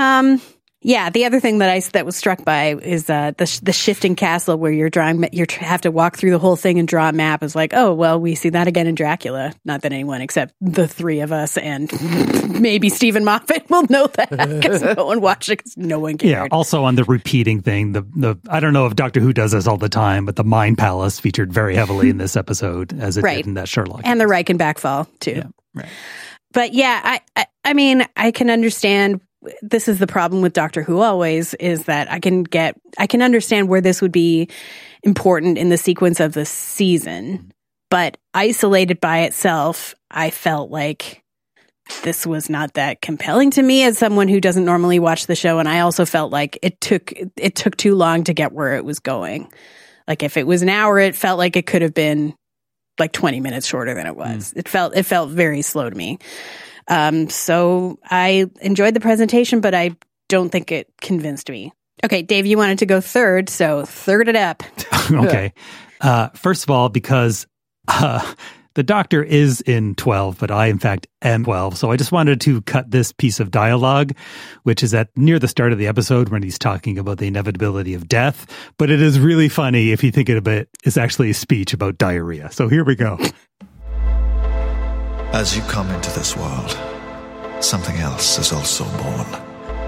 [SPEAKER 1] Yeah, the other thing that was struck by is the shifting castle where you have to walk through the whole thing and draw a map. Is like, oh, well, we see that again in Dracula. Not that anyone except the three of us and maybe Stephen Moffat will know that because no one watched it because no one cared.
[SPEAKER 2] Yeah, also on the repeating thing, the I don't know if Doctor Who does this all the time, but the Mind Palace featured very heavily in this episode as it did in that Sherlock.
[SPEAKER 1] And the Reichenbach fall, too.
[SPEAKER 2] Yeah, right.
[SPEAKER 1] But yeah, I mean, I can understand. This is the problem with Doctor Who always is that I can understand where this would be important in the sequence of the season, but isolated by itself, I felt like this was not that compelling to me as someone who doesn't normally watch the show. And I also felt like it took too long to get where it was going. Like if it was an hour, it felt like it could have been like 20 minutes shorter than it was. It felt very slow to me. So I enjoyed the presentation, but I don't think it convinced me. Okay, Dave, you wanted to go third, so third it up.
[SPEAKER 2] Okay. First of all, because the Doctor is in 12, but I, in fact, am 12. So I just wanted to cut this piece of dialogue, which is at near the start of the episode when he's talking about the inevitability of death. But it is really funny if you think of it. It's actually a speech about diarrhea. So here we go.
[SPEAKER 8] As you come into this world, something else is also born.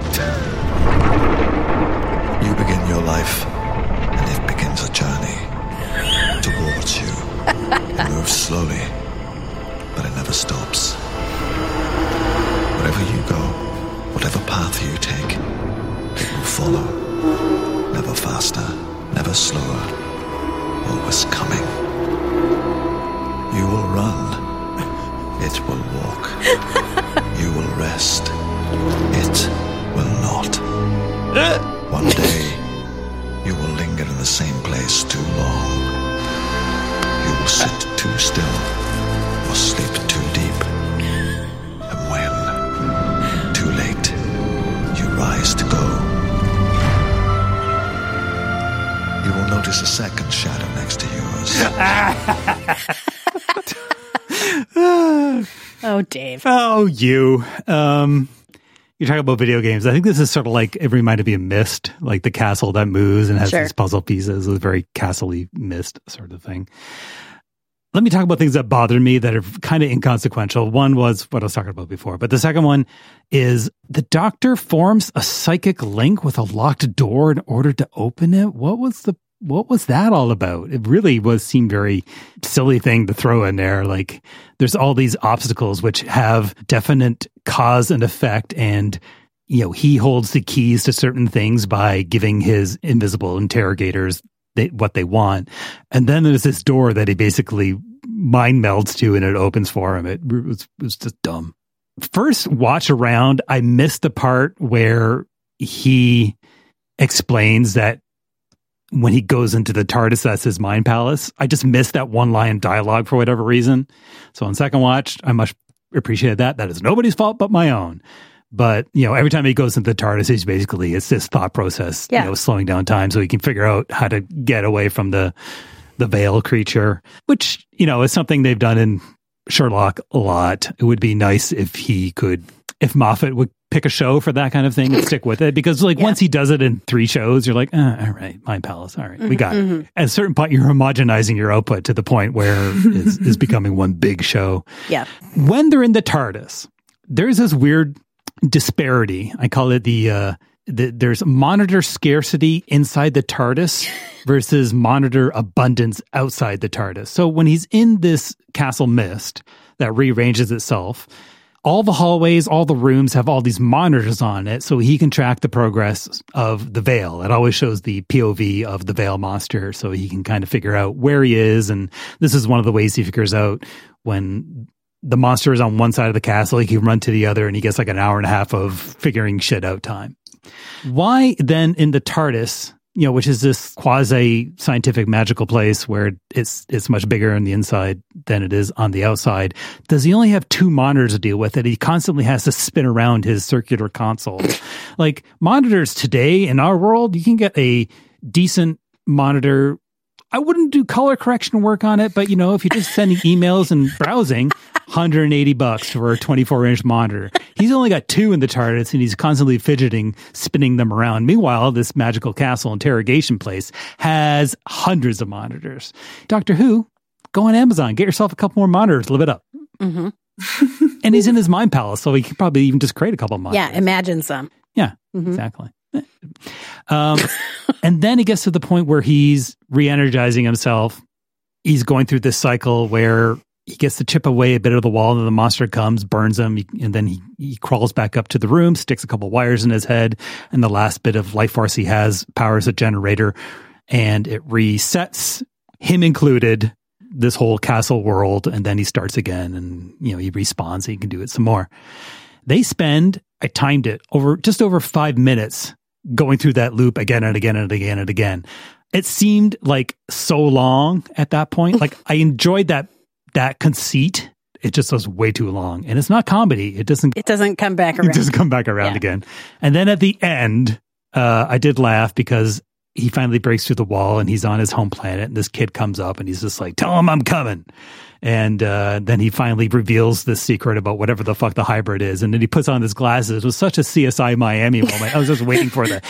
[SPEAKER 8] You begin your life, and it begins a journey towards you. It moves slowly, but it never stops. Wherever you go, whatever path you take, it will follow. Never faster, never slower, always coming. You will run, it will walk. You will rest, it will not. One day, you will linger in the same place too long. You will sit too still or sleep too deep. And when, too late, you rise to go, you will notice a second shadow next to yours.
[SPEAKER 1] Oh, Dave.
[SPEAKER 2] Oh, you. You're talking about video games. I think this is sort of like, it reminded me of Myst, like the castle that moves and has these puzzle pieces. It's a very castle-y Myst sort of thing. Let me talk about things that bothered me that are kind of inconsequential. One was what I was talking about before, but the second one is the Doctor forms a psychic link with a locked door in order to open it. What was that all about? It really seemed very silly thing to throw in there. Like, there's all these obstacles which have definite cause and effect, and he holds the keys to certain things by giving his invisible interrogators what they want. And then there's this door that he basically mind melds to, and it opens for him. It was just dumb. First watch around, I missed the part where he explains that when he goes into the TARDIS, that's his mind palace. I just missed that one line of dialogue for whatever reason. So on second watch, I much appreciated that. That is nobody's fault but my own. But, every time he goes into the TARDIS, he's basically, it's this thought process, slowing down time so he can figure out how to get away from the Veil creature, which, is something they've done in Sherlock a lot. It would be nice if Moffat would pick a show for that kind of thing and stick with it, because once he does it in 3 shows, you're like, all right, Mind Palace, all right, we got it. At a certain point, you're homogenizing your output to the point where it's becoming one big show.
[SPEAKER 1] Yeah.
[SPEAKER 2] When they're in the TARDIS, there's this weird disparity. I call it there's monitor scarcity inside the TARDIS versus monitor abundance outside the TARDIS. So when he's in this Castle Myst that rearranges itself, all the hallways, all the rooms have all these monitors on it, so he can track the progress of the Veil. It always shows the POV of the Veil monster, so he can kind of figure out where he is. And this is one of the ways he figures out when the monster is on one side of the castle, he can run to the other, and he gets like an hour and a half of figuring shit out time. Why then in the TARDIS, which is this quasi-scientific magical place where it's much bigger on the inside than it is on the outside, does he only have 2 monitors to deal with it? He constantly has to spin around his circular console. Like, monitors today in our world, you can get a decent monitor. I wouldn't do color correction work on it, but if you're just sending emails and browsing, $180 for a 24-inch monitor. He's only got 2 in the TARDIS, and he's constantly fidgeting, spinning them around. Meanwhile, this magical castle interrogation place has hundreds of monitors. Doctor Who, go on Amazon, get yourself a couple more monitors, live it up.
[SPEAKER 1] Mm-hmm.
[SPEAKER 2] And he's in his mind palace, so he could probably even just create a couple of monitors.
[SPEAKER 1] Yeah, imagine some.
[SPEAKER 2] Yeah, exactly. And then he gets to the point where he's re-energizing himself. He's going through this cycle where he gets to chip away a bit of the wall, and the monster comes, burns him, and then he crawls back up to the room, sticks a couple wires in his head, and the last bit of life force he has powers a generator, and it resets, him included, this whole castle world, and then he starts again, and he respawns, so he can do it some more. They spend, I timed it, just over 5 minutes going through that loop again and again and again and again. It seemed like so long at that point. Like, I enjoyed that conceit. It just was way too long, and it's not comedy. It doesn't come back around. It doesn't come back around again. And then at the end, I did laugh because he finally breaks through the wall and he's on his home planet, and this kid comes up and he's just like, tell him I'm coming. And then he finally reveals this secret about whatever the fuck the hybrid is. And then he puts on his glasses. It was such a CSI Miami moment. I was just waiting for that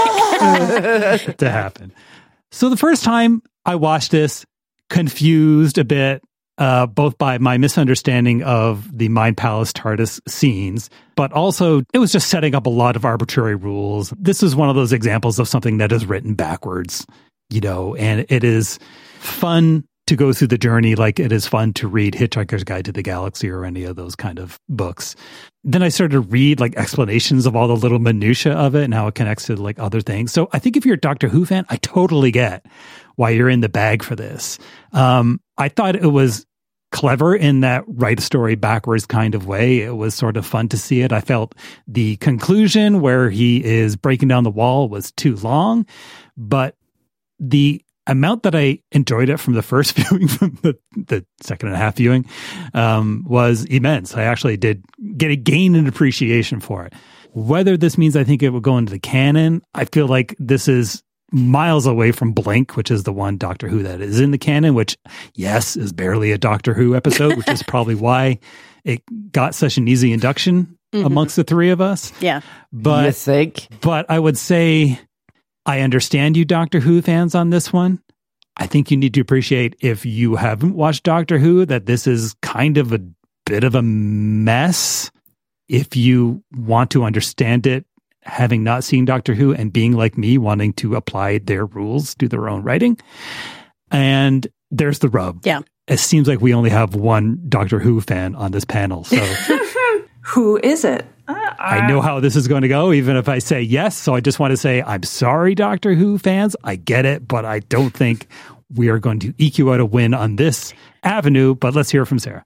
[SPEAKER 2] to happen. So the first time I watched this, confused a bit, both by my misunderstanding of the Mind Palace TARDIS scenes, but also it was just setting up a lot of arbitrary rules. This is one of those examples of something that is written backwards, and it is fun to go through the journey like it is fun to read Hitchhiker's Guide to the Galaxy or any of those kind of books. Then I started to read like explanations of all the little minutia of it and how it connects to like other things. So I think if you're a Doctor Who fan, I totally get why you're in the bag for this. I thought it was clever in that write a story backwards kind of way. It was sort of fun to see it. I felt the conclusion where he is breaking down the wall was too long, but the amount that I enjoyed it from the first viewing, from the second and a half viewing, was immense. I actually did get a gain in appreciation for it. Whether this means I think it will go into the canon, I feel like this is miles away from Blink, which is the one Doctor Who that is in the canon, which, yes, is barely a Doctor Who episode, which is probably why it got such an easy induction amongst the three of us.
[SPEAKER 1] Yeah.
[SPEAKER 2] But,
[SPEAKER 5] you think?
[SPEAKER 2] But I would say I understand you Doctor Who fans on this one. I think you need to appreciate, if you haven't watched Doctor Who, that this is kind of a bit of a mess. If you want to understand it, having not seen Doctor Who and being like me, wanting to apply their rules to their own writing. And there's the rub.
[SPEAKER 1] Yeah.
[SPEAKER 2] It seems like we only have one Doctor Who fan on this panel. So
[SPEAKER 4] Who is it?
[SPEAKER 2] I know how this is going to go, even if I say yes. So I just want to say, I'm sorry, Doctor Who fans. I get it, but I don't think we are going to eke you out a win on this avenue. But let's hear from Sarah.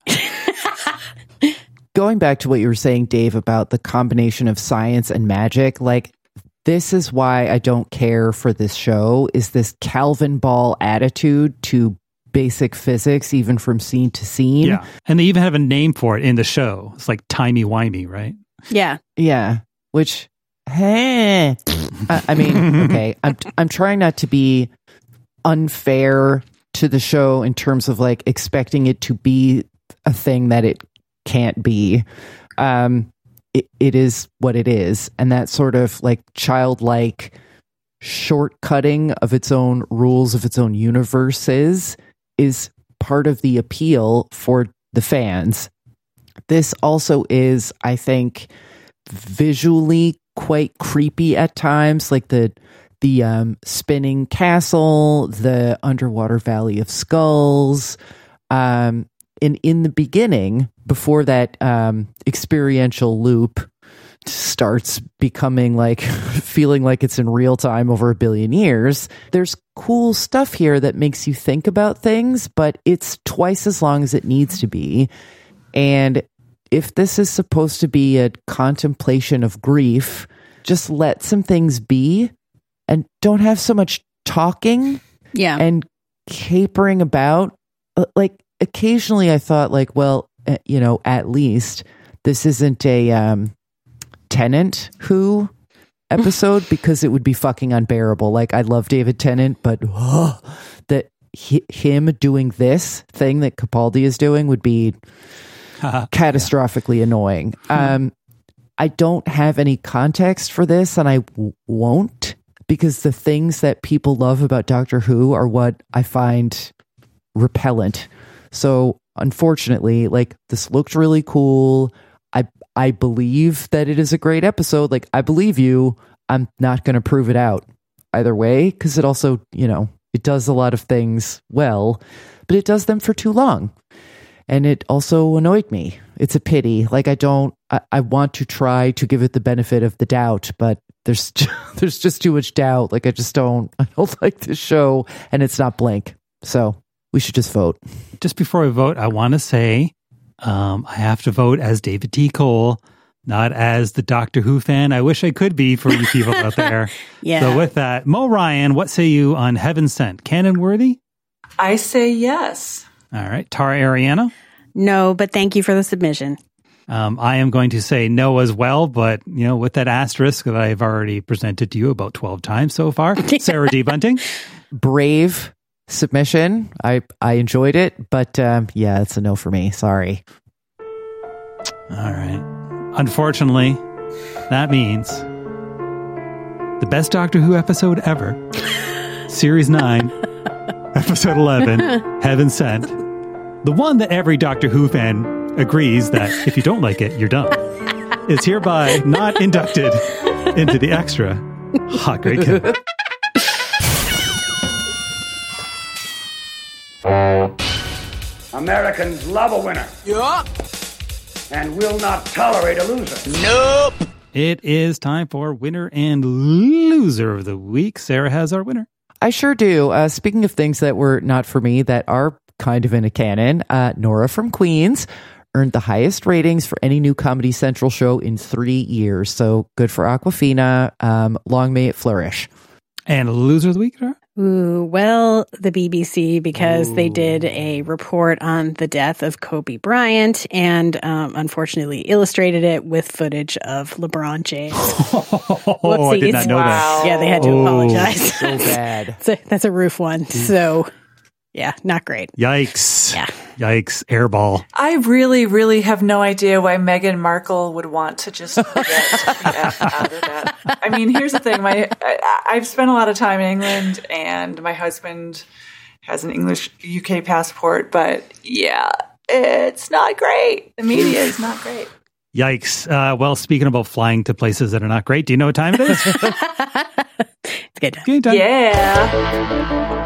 [SPEAKER 5] Going back to what you were saying, Dave, about the combination of science and magic, like, this is why I don't care for this show, is this Calvin Ball attitude to basic physics, even from scene to scene.
[SPEAKER 2] Yeah. And they even have a name for it in the show. It's like timey-wimey, right?
[SPEAKER 1] Yeah.
[SPEAKER 5] Yeah. Which, hey, I mean, okay, I'm trying not to be unfair to the show in terms of like expecting it to be a thing that it can't be. It is what it is, and that sort of like childlike shortcutting of its own rules, of its own universes, is part of the appeal for the fans. This also is, I think, visually quite creepy at times, like the spinning castle, the underwater Valley of Skulls. In the beginning, before that experiential loop starts becoming like feeling like it's in real time over a billion years, there's cool stuff here that makes you think about things, but it's twice as long as it needs to be. And if this is supposed to be a contemplation of grief, just let some things be and don't have so much talking and capering about. Like, occasionally I thought, like, well, at least this isn't a Tennant Who episode, because it would be fucking unbearable. Like, I love David Tennant, but that him doing this thing that Capaldi is doing would be catastrophically annoying. I don't have any context for this, and I won't, because the things that people love about Doctor Who are what I find repellent. So unfortunately, like, this looked really cool. I believe that it is a great episode. Like, I believe you. I'm not going to prove it out either way, because it also, it does a lot of things well, but it does them for too long. And it also annoyed me. It's a pity. Like, I want to try to give it the benefit of the doubt, but there's just too much doubt. Like, I don't like this show, and it's not Blink. So we should just vote.
[SPEAKER 2] Just before we vote, I want to say I have to vote as David T. Cole, not as the Doctor Who fan I wish I could be for you people out there.
[SPEAKER 1] Yeah.
[SPEAKER 2] So with that, Mo Ryan, what say you on Heaven Sent? Canon worthy?
[SPEAKER 4] I say yes.
[SPEAKER 2] All right. Tara Ariano?
[SPEAKER 1] No, but thank you for the submission.
[SPEAKER 2] I am going to say no as well, but, with that asterisk that I've already presented to you about 12 times so far. Sarah D. Bunting.
[SPEAKER 5] Brave submission. I enjoyed it, but yeah, it's a no for me. Sorry.
[SPEAKER 2] All right. Unfortunately, that means the best Doctor Who episode ever, Series 9, Episode 11, Heaven Sent, the one that every Doctor Who fan agrees that if you don't like it, you're dumb, is hereby not inducted into the extra Hot Great Kid.
[SPEAKER 9] Americans love a winner.
[SPEAKER 10] Yup.
[SPEAKER 9] And will not tolerate a loser.
[SPEAKER 10] Nope.
[SPEAKER 2] It is time for Winner and Loser of the Week. Sarah has our winner.
[SPEAKER 5] I sure do. Speaking of things that were not for me that are kind of in a canon, Nora from Queens earned the highest ratings for any new Comedy Central show in 3 years. So good for Awkwafina. Long may it flourish.
[SPEAKER 2] And Loser of the Week, Sarah?
[SPEAKER 1] Ooh, well, the BBC, because they did a report on the death of Kobe Bryant and unfortunately illustrated it with footage of LeBron James.
[SPEAKER 2] Oh, I did not know that.
[SPEAKER 1] Yeah, they had to apologize.
[SPEAKER 5] So bad.
[SPEAKER 1] That's a roof one. So, yeah, not great.
[SPEAKER 2] Yikes.
[SPEAKER 1] Yeah.
[SPEAKER 2] Yikes. Airball.
[SPEAKER 4] I really, really have no idea why Meghan Markle would want to just get the F out of that. I mean, here's the thing. I've spent a lot of time in England, and my husband has an English UK passport, but yeah, it's not great. The media is not great.
[SPEAKER 2] Yikes. Well, speaking about flying to places that are not great, do you know what time it is?
[SPEAKER 1] It's good.
[SPEAKER 2] Game time.
[SPEAKER 4] Yeah.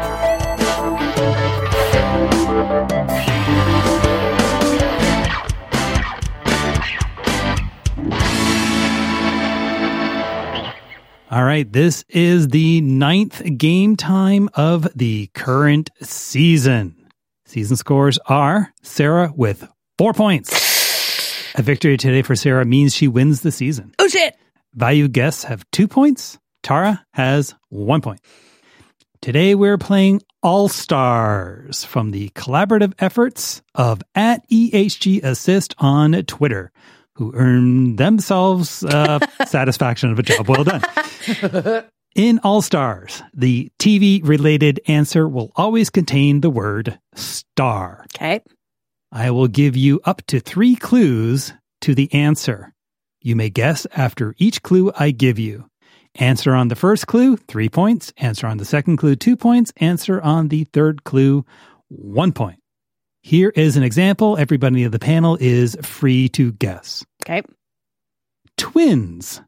[SPEAKER 2] All right, this is the 9th game time of the current season. Season scores are Sarah with 4 points. A victory today for Sarah means she wins the season.
[SPEAKER 1] Oh, shit.
[SPEAKER 2] Value guests have 2 points. Tara has 1 point. Today we're playing All Stars from the collaborative efforts of @EHGAssist on Twitter, who earned themselves satisfaction of a job well done. In All Stars, the TV-related answer will always contain the word star.
[SPEAKER 1] Okay.
[SPEAKER 2] I will give you up to 3 clues to the answer. You may guess after each clue I give you. Answer on the first clue, 3 points. Answer on the second clue, 2 points. Answer on the third clue, 1 point. Here is an example. Everybody in the panel is free to guess.
[SPEAKER 1] Okay.
[SPEAKER 2] Twins.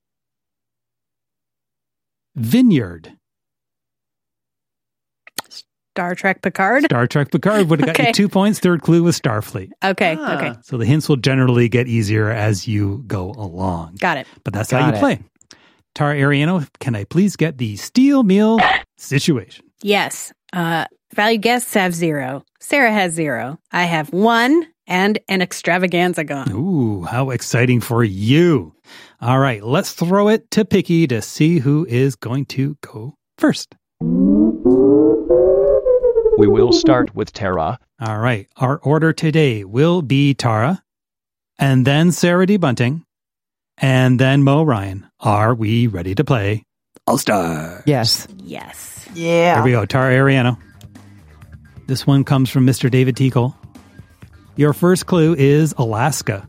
[SPEAKER 2] Vineyard.
[SPEAKER 1] Star Trek Picard.
[SPEAKER 2] Star Trek Picard would have got you 2 points. Third clue was Starfleet.
[SPEAKER 1] Okay. Okay.
[SPEAKER 2] So the hints will generally get easier as you go along.
[SPEAKER 1] Got it.
[SPEAKER 2] But that's how you play. Tara Ariano, can I please get the steel meal situation?
[SPEAKER 1] Yes. Value guests have 0. Sarah has 0. I have 1 and an extravaganza gone.
[SPEAKER 2] Ooh, how exciting for you. All right, let's throw it to Picky to see who is going to go first.
[SPEAKER 11] We will start with Tara.
[SPEAKER 2] All right, our order today will be Tara, and then Sarah D. Bunting, and then Mo Ryan. Are we ready to play All Stars?
[SPEAKER 5] Yes.
[SPEAKER 1] Yes.
[SPEAKER 4] Yeah.
[SPEAKER 2] Here we go, Tara Ariano. This one comes from Mr. David Teagle. Your first clue is Alaska.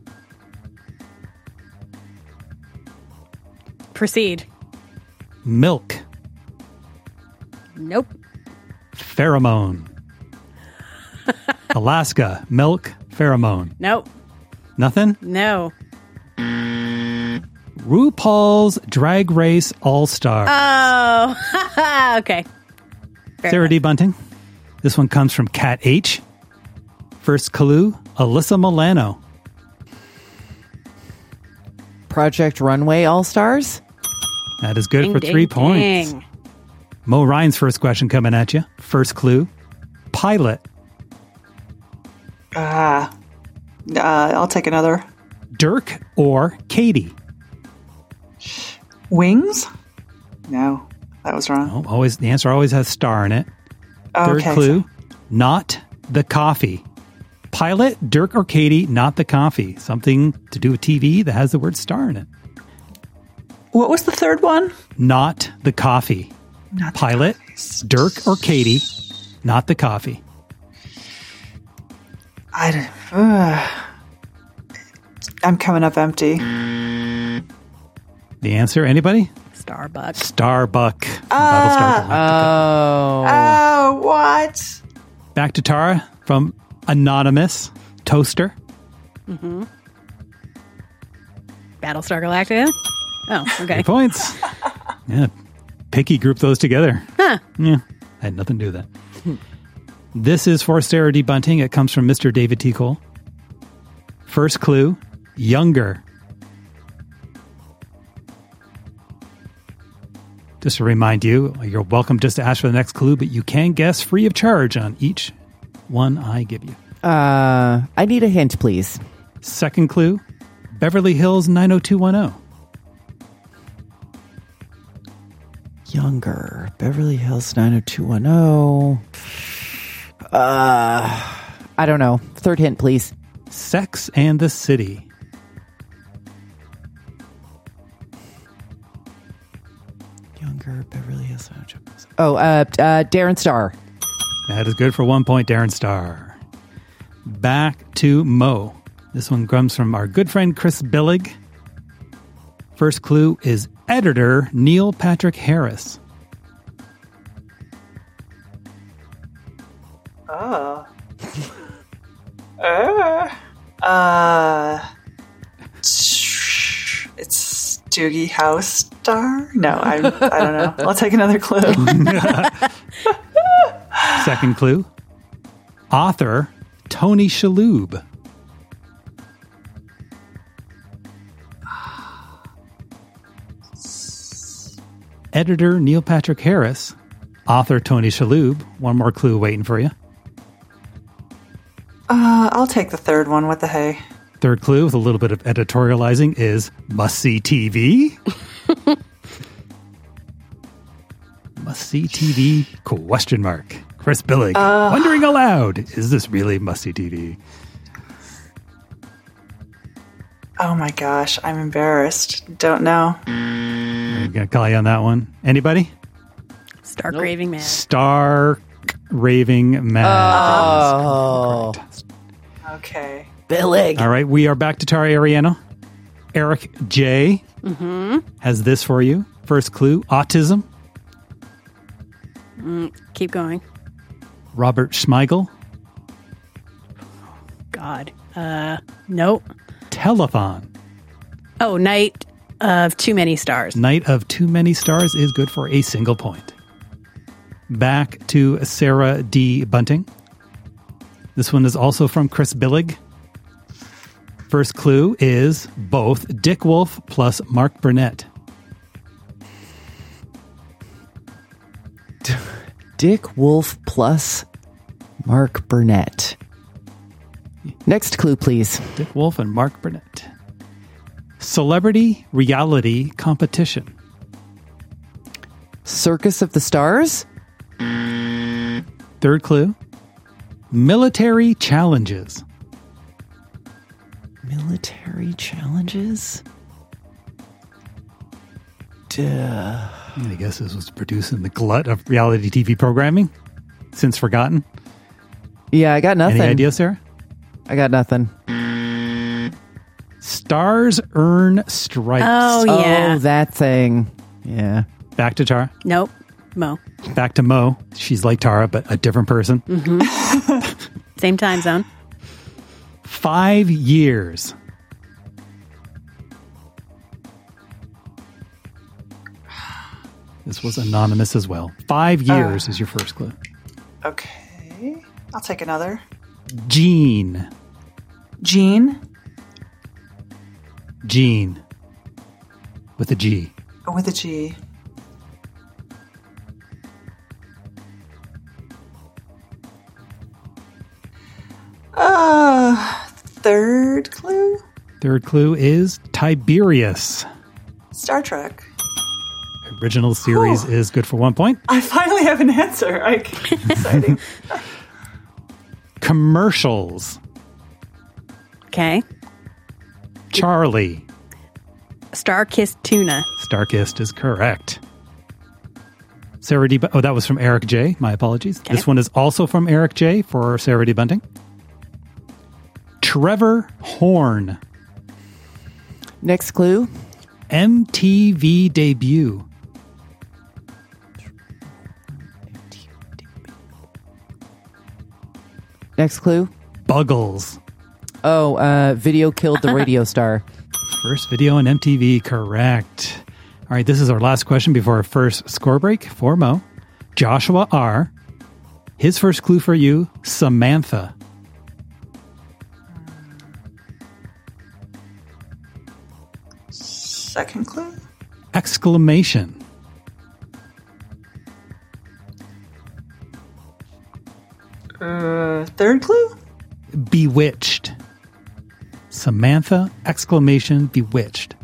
[SPEAKER 1] Proceed.
[SPEAKER 2] Milk.
[SPEAKER 1] Nope.
[SPEAKER 2] Pheromone. Alaska. Milk. Pheromone.
[SPEAKER 1] Nope.
[SPEAKER 2] Nothing?
[SPEAKER 1] No.
[SPEAKER 2] RuPaul's Drag Race All-Star.
[SPEAKER 1] Oh, okay. Fair
[SPEAKER 2] Sarah
[SPEAKER 1] enough.
[SPEAKER 2] D. Bunting. This one comes from Cat H. First clue, Alyssa Milano.
[SPEAKER 5] Project Runway All Stars.
[SPEAKER 2] That is good
[SPEAKER 1] Ding,
[SPEAKER 2] for
[SPEAKER 1] ding,
[SPEAKER 2] 3 points.
[SPEAKER 1] ding.
[SPEAKER 2] Mo Ryan's first question coming at you. First clue, Pilot.
[SPEAKER 4] I'll take another.
[SPEAKER 2] Dirk or Katie?
[SPEAKER 4] Wings? No, that was wrong.
[SPEAKER 2] Oh, always the answer always has star in it. Third
[SPEAKER 4] Okay,
[SPEAKER 2] clue, not the coffee. Pilot, Dirk or Katie, not the coffee. Something to do with TV that has the word star in it.
[SPEAKER 4] What was the third one?
[SPEAKER 2] Not the coffee.
[SPEAKER 4] Not the
[SPEAKER 2] Pilot,
[SPEAKER 4] coffees.
[SPEAKER 2] Dirk or Katie, not the coffee.
[SPEAKER 4] I'm coming up empty.
[SPEAKER 2] The answer, anybody?
[SPEAKER 1] Starbucks.
[SPEAKER 2] Starbuck. Battlestar Galactica.
[SPEAKER 4] Oh, what?
[SPEAKER 2] Back to Tara from Anonymous. Toaster.
[SPEAKER 1] Mm-hmm. Battlestar Galactica? Oh, okay.
[SPEAKER 2] 3 points. Yeah. Picky grouped those together.
[SPEAKER 1] Huh.
[SPEAKER 2] Yeah. Had nothing to do with that. This is for Sarah D. Bunting. It comes from Mr. David T. Cole. First clue, younger. Just to remind you, you're welcome just to ask for the next clue, but you can guess free of charge on each one I give you.
[SPEAKER 5] I need a hint, please.
[SPEAKER 2] Second clue, Beverly Hills 90210.
[SPEAKER 5] Younger. Beverly Hills 90210. I don't know. Third hint, please.
[SPEAKER 2] Sex and the City.
[SPEAKER 5] Younger. Beverly Hills 90210. Oh, Darren Star.
[SPEAKER 2] That is good for 1 point, Darren Star. Back to Mo. This one comes from our good friend Chris Billig. First clue is editor Neil Patrick Harris.
[SPEAKER 4] Oh. It's Doogie House Star? No, I don't know. I'll take another clue.
[SPEAKER 2] Second clue, author Tony Shalhoub. Editor Neil Patrick Harris, author Tony Shalhoub. One more clue waiting for you.
[SPEAKER 4] I'll take the third one. What the hey?
[SPEAKER 2] Third clue with a little bit of editorializing is must-see TV. Must-see TV, question mark. Chris Billig, wondering aloud, is this really must-see TV?
[SPEAKER 4] Oh my gosh, I'm embarrassed. Don't know.
[SPEAKER 2] I'm going to call you on that one. Anybody?
[SPEAKER 1] Stark Raving Mad.
[SPEAKER 2] Stark Raving Mad.
[SPEAKER 5] Oh.
[SPEAKER 4] Okay.
[SPEAKER 5] Billig.
[SPEAKER 2] All right, we are back to Tara Ariano. Eric J. has this for you. First clue, autism.
[SPEAKER 1] Keep going.
[SPEAKER 2] Robert Schmeigel.
[SPEAKER 1] God. Nope.
[SPEAKER 2] Telethon.
[SPEAKER 1] Oh, Night of Too Many Stars.
[SPEAKER 2] Night of Too Many Stars is good for a single point. Back to Sarah D. Bunting. This one is also from Chris Billig. First clue is both Dick Wolf plus Mark Burnett.
[SPEAKER 5] Dick Wolf plus Mark Burnett. Next clue, please.
[SPEAKER 2] Dick Wolf and Mark Burnett. Celebrity reality competition.
[SPEAKER 5] Circus of the Stars?
[SPEAKER 2] Third clue. Military challenges.
[SPEAKER 5] Military challenges? Duh.
[SPEAKER 2] I guess this was producing the glut of reality TV programming, since forgotten.
[SPEAKER 5] Yeah, I got nothing.
[SPEAKER 2] Any ideas, Sarah?
[SPEAKER 5] I got nothing.
[SPEAKER 2] Stars Earn Stripes.
[SPEAKER 1] Oh, yeah.
[SPEAKER 5] Oh, that thing. Yeah.
[SPEAKER 2] Back to Tara.
[SPEAKER 1] Nope. Mo.
[SPEAKER 2] Back to Mo. She's like Tara, but a different person.
[SPEAKER 1] Same time zone.
[SPEAKER 2] 5 years. This was anonymous as well. 5 years is your first clue.
[SPEAKER 4] Okay. I'll take another.
[SPEAKER 2] Gene.
[SPEAKER 4] Gene?
[SPEAKER 2] Gene. With a G.
[SPEAKER 4] Oh, with a G. Third clue?
[SPEAKER 2] Third clue is Tiberius.
[SPEAKER 4] Star Trek.
[SPEAKER 2] Original series is good for 1 point.
[SPEAKER 4] I finally have an answer. Exciting.
[SPEAKER 2] Commercials.
[SPEAKER 1] Okay.
[SPEAKER 2] Charlie.
[SPEAKER 1] Star-kissed tuna.
[SPEAKER 2] Star-kissed is correct. Sarah D. Oh, that was from Eric J. My apologies.
[SPEAKER 1] Okay.
[SPEAKER 2] This one is also from Eric J. for Sarah D. Bunting. Trevor Horn.
[SPEAKER 5] Next clue.
[SPEAKER 2] MTV debut.
[SPEAKER 5] Next clue.
[SPEAKER 2] Buggles.
[SPEAKER 5] Oh, video killed the radio star.
[SPEAKER 2] First video on MTV, correct. All right, this is our last question before our first score break for Mo. Joshua R. His first clue for you, Samantha.
[SPEAKER 4] Second clue.
[SPEAKER 2] Exclamation.
[SPEAKER 4] Third clue.
[SPEAKER 2] Bewitched. Samantha, exclamation, bewitched.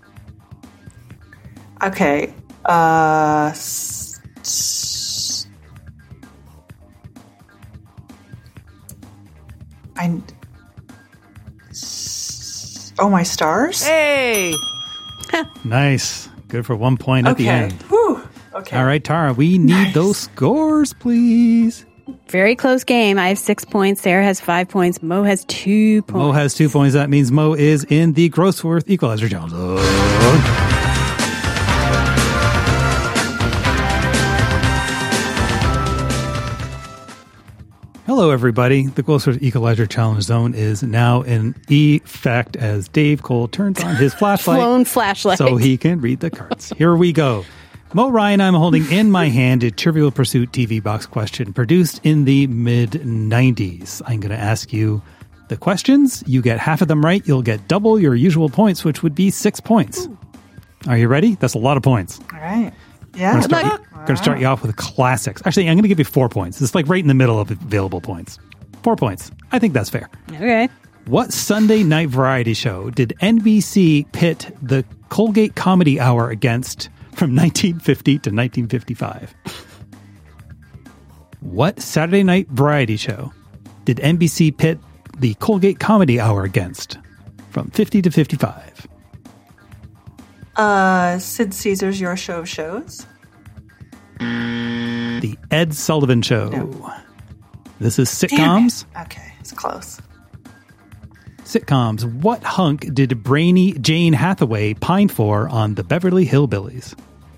[SPEAKER 4] Okay. My stars?
[SPEAKER 5] Hey!
[SPEAKER 2] Nice. Good for 1 point at the end.
[SPEAKER 4] Whew. Okay.
[SPEAKER 2] All right, Tara, we need those scores, please.
[SPEAKER 1] Very close game. I have 6 points. Sarah has 5 points. Mo has 2 points.
[SPEAKER 2] Mo has 2 points. That means Mo is in the Grossworth Equalizer Challenge. Hello, everybody. The Grossworth Equalizer Challenge Zone is now in effect as Dave Cole turns on his flashlight.
[SPEAKER 1] Flown flashlight.
[SPEAKER 2] So he can read the cards. Here we go. Mo Ryan, I'm holding in my hand a Trivial Pursuit TV box question produced in the mid-90s. I'm going to ask you the questions. You get half of them right, you'll get double your usual points, which would be 6 points. Are you ready? That's a lot of points.
[SPEAKER 4] All right. Yeah.
[SPEAKER 2] I'm going to start you off with classics. Actually, I'm going to give you 4 points. It's like right in the middle of available points. 4 points. I think that's fair.
[SPEAKER 1] Okay.
[SPEAKER 2] What Sunday night variety show did NBC pit the Colgate Comedy Hour against from 1950 to 1955? What Saturday night variety show did NBC pit the Colgate Comedy Hour against from 50 to 55?
[SPEAKER 4] Sid Caesar's Your Show of Shows.
[SPEAKER 2] The Ed Sullivan Show.
[SPEAKER 4] No.
[SPEAKER 2] This is sitcoms.
[SPEAKER 4] Okay, it's close.
[SPEAKER 2] Sitcoms. What hunk did brainy Jane Hathaway pine for on the Beverly Hillbillies?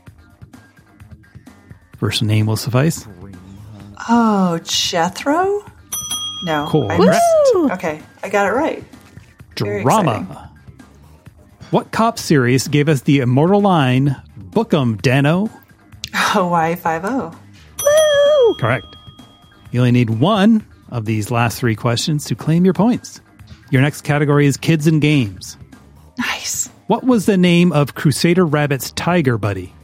[SPEAKER 2] First name will suffice.
[SPEAKER 4] Oh, Jethro? No.
[SPEAKER 2] Correct.
[SPEAKER 4] Okay, I got it right. Very
[SPEAKER 2] Drama.
[SPEAKER 4] exciting.
[SPEAKER 2] What cop series gave us the immortal line, "Book 'em, Dano"?
[SPEAKER 4] Hawaii 5-0.
[SPEAKER 1] Woo!
[SPEAKER 2] Correct. You only need one of these last 3 questions to claim your points. Your next category is kids and games.
[SPEAKER 4] Nice.
[SPEAKER 2] What was the name of Crusader Rabbit's tiger buddy?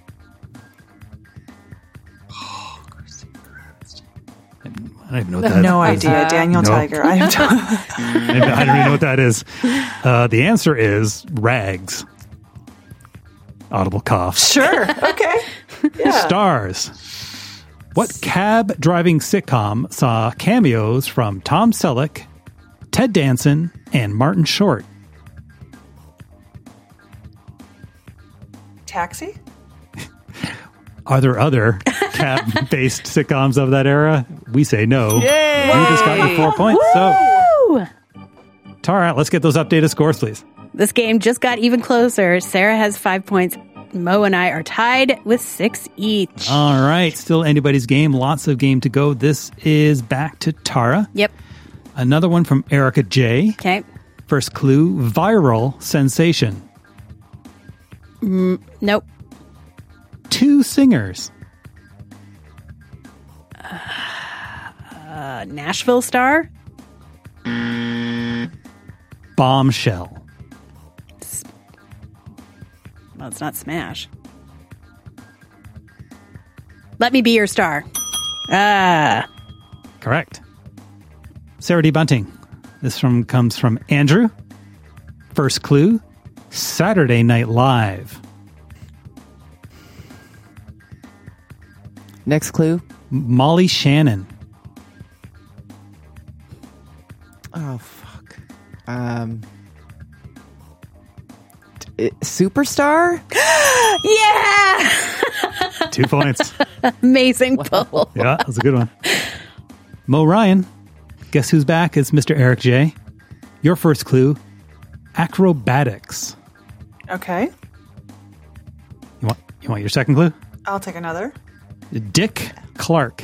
[SPEAKER 2] I don't even know what that is.
[SPEAKER 4] No idea. Daniel
[SPEAKER 2] No.
[SPEAKER 4] Tiger. I don't.
[SPEAKER 2] I don't even know what that is. The answer is Rags. Audible cough.
[SPEAKER 4] Sure. Okay. Yeah.
[SPEAKER 2] Stars. What cab driving sitcom saw cameos from Tom Selleck, Ted Danson, and Martin Short?
[SPEAKER 4] Taxi?
[SPEAKER 2] Are there other cab-based sitcoms of that era? We say no.
[SPEAKER 5] Yay!
[SPEAKER 2] You just got your 4 points.
[SPEAKER 1] Woo!
[SPEAKER 2] So, Tara, let's get those updated scores, please.
[SPEAKER 1] This game just got even closer. Sarah has 5 points. Mo and I are tied with 6 each.
[SPEAKER 2] All right. Still anybody's game. Lots of game to go. This is back to Tara.
[SPEAKER 1] Yep.
[SPEAKER 2] Another one from Erica J.
[SPEAKER 1] Okay.
[SPEAKER 2] First clue, viral sensation.
[SPEAKER 1] Nope.
[SPEAKER 2] 2 singers.
[SPEAKER 1] Nashville Star?
[SPEAKER 2] Bombshell.
[SPEAKER 1] Well, it's not Smash. Let Me Be Your Star.
[SPEAKER 2] Correct. Sarah D. Bunting. This comes from Andrew. First clue, Saturday Night Live.
[SPEAKER 5] Next clue.
[SPEAKER 2] Molly Shannon.
[SPEAKER 5] Oh, fuck. Superstar?
[SPEAKER 1] Yeah!
[SPEAKER 2] 2 points.
[SPEAKER 1] Amazing pull.
[SPEAKER 2] Yeah, that was a good one. Mo Ryan, guess who's back? It's Mr. Eric J. Your first clue, acrobatics.
[SPEAKER 4] Okay.
[SPEAKER 2] You want your second clue?
[SPEAKER 4] I'll take another.
[SPEAKER 2] Dick Clark.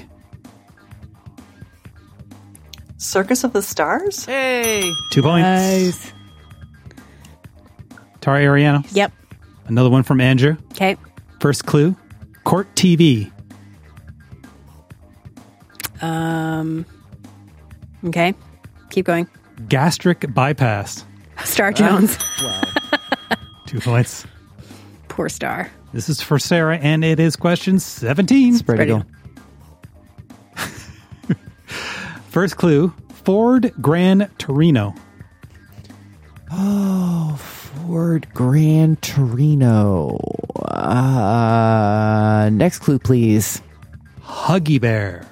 [SPEAKER 4] Circus of the Stars?
[SPEAKER 5] Hey!
[SPEAKER 2] 2 points.
[SPEAKER 1] Nice.
[SPEAKER 2] Tara Ariano.
[SPEAKER 1] Yep.
[SPEAKER 2] Another one from Andrew.
[SPEAKER 1] Okay.
[SPEAKER 2] First clue, Court TV.
[SPEAKER 1] Okay. Keep going.
[SPEAKER 2] Gastric bypass.
[SPEAKER 1] Star Jones.
[SPEAKER 5] Wow.
[SPEAKER 2] 2 points.
[SPEAKER 1] Poor Star.
[SPEAKER 2] This is for Sarah, and it is question 17.
[SPEAKER 5] Spread eagle.
[SPEAKER 2] First clue, Ford Gran Torino.
[SPEAKER 5] Oh, Ford Gran Torino. Next clue, please.
[SPEAKER 2] Huggy Bear.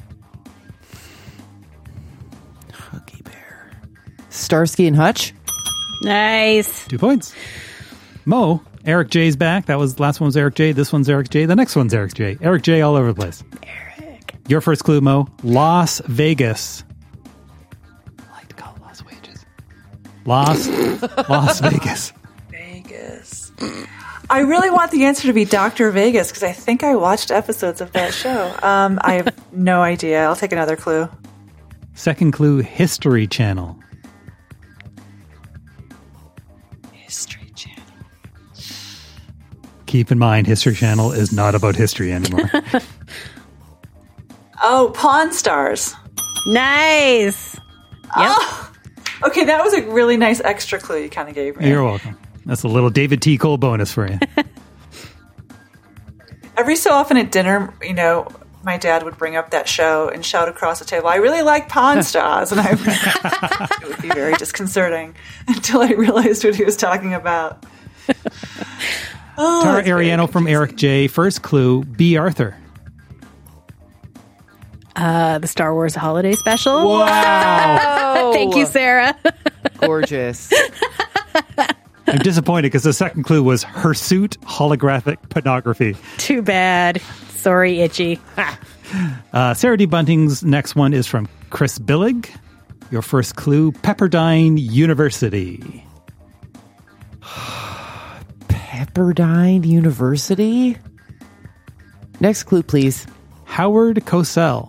[SPEAKER 5] Huggy Bear. Starsky and Hutch?
[SPEAKER 1] Nice.
[SPEAKER 2] 2 points. Mo, Eric J's back. That was last one was Eric J. This one's Eric J. The next one's Eric J. Eric J. all over the place.
[SPEAKER 1] Eric.
[SPEAKER 2] Your first clue, Mo. Las Vegas. I like to call it Las Wages. Las Vegas.
[SPEAKER 4] Vegas. I really want the answer to be Dr. Vegas because I think I watched episodes of that show. I have no idea. I'll take another clue.
[SPEAKER 2] Second clue, History Channel.
[SPEAKER 4] History Channel.
[SPEAKER 2] Keep in mind, History Channel is not about history anymore.
[SPEAKER 4] Oh, Pawn Stars.
[SPEAKER 1] Nice. Yep.
[SPEAKER 4] Oh, okay, that was a really nice extra clue you kind of gave me.
[SPEAKER 2] You're welcome. That's a little David T. Cole bonus for you.
[SPEAKER 4] Every so often at dinner, my dad would bring up that show and shout across the table, I really like Pawn Stars. And it would be very disconcerting until I realized what he was talking about.
[SPEAKER 2] Tara Ariano from Eric J. First clue, B. Arthur.
[SPEAKER 1] The Star Wars Holiday Special.
[SPEAKER 5] Wow.
[SPEAKER 1] Thank you, Sarah.
[SPEAKER 5] Gorgeous.
[SPEAKER 2] I'm disappointed because the second clue was Hirsute holographic pornography.
[SPEAKER 1] Too bad. Sorry, Itchy.
[SPEAKER 2] Sarah D. Bunting's next one is from Chris Billig. Your first clue, Pepperdine University.
[SPEAKER 5] Pepperdine University? Next clue, please.
[SPEAKER 2] Howard Cosell.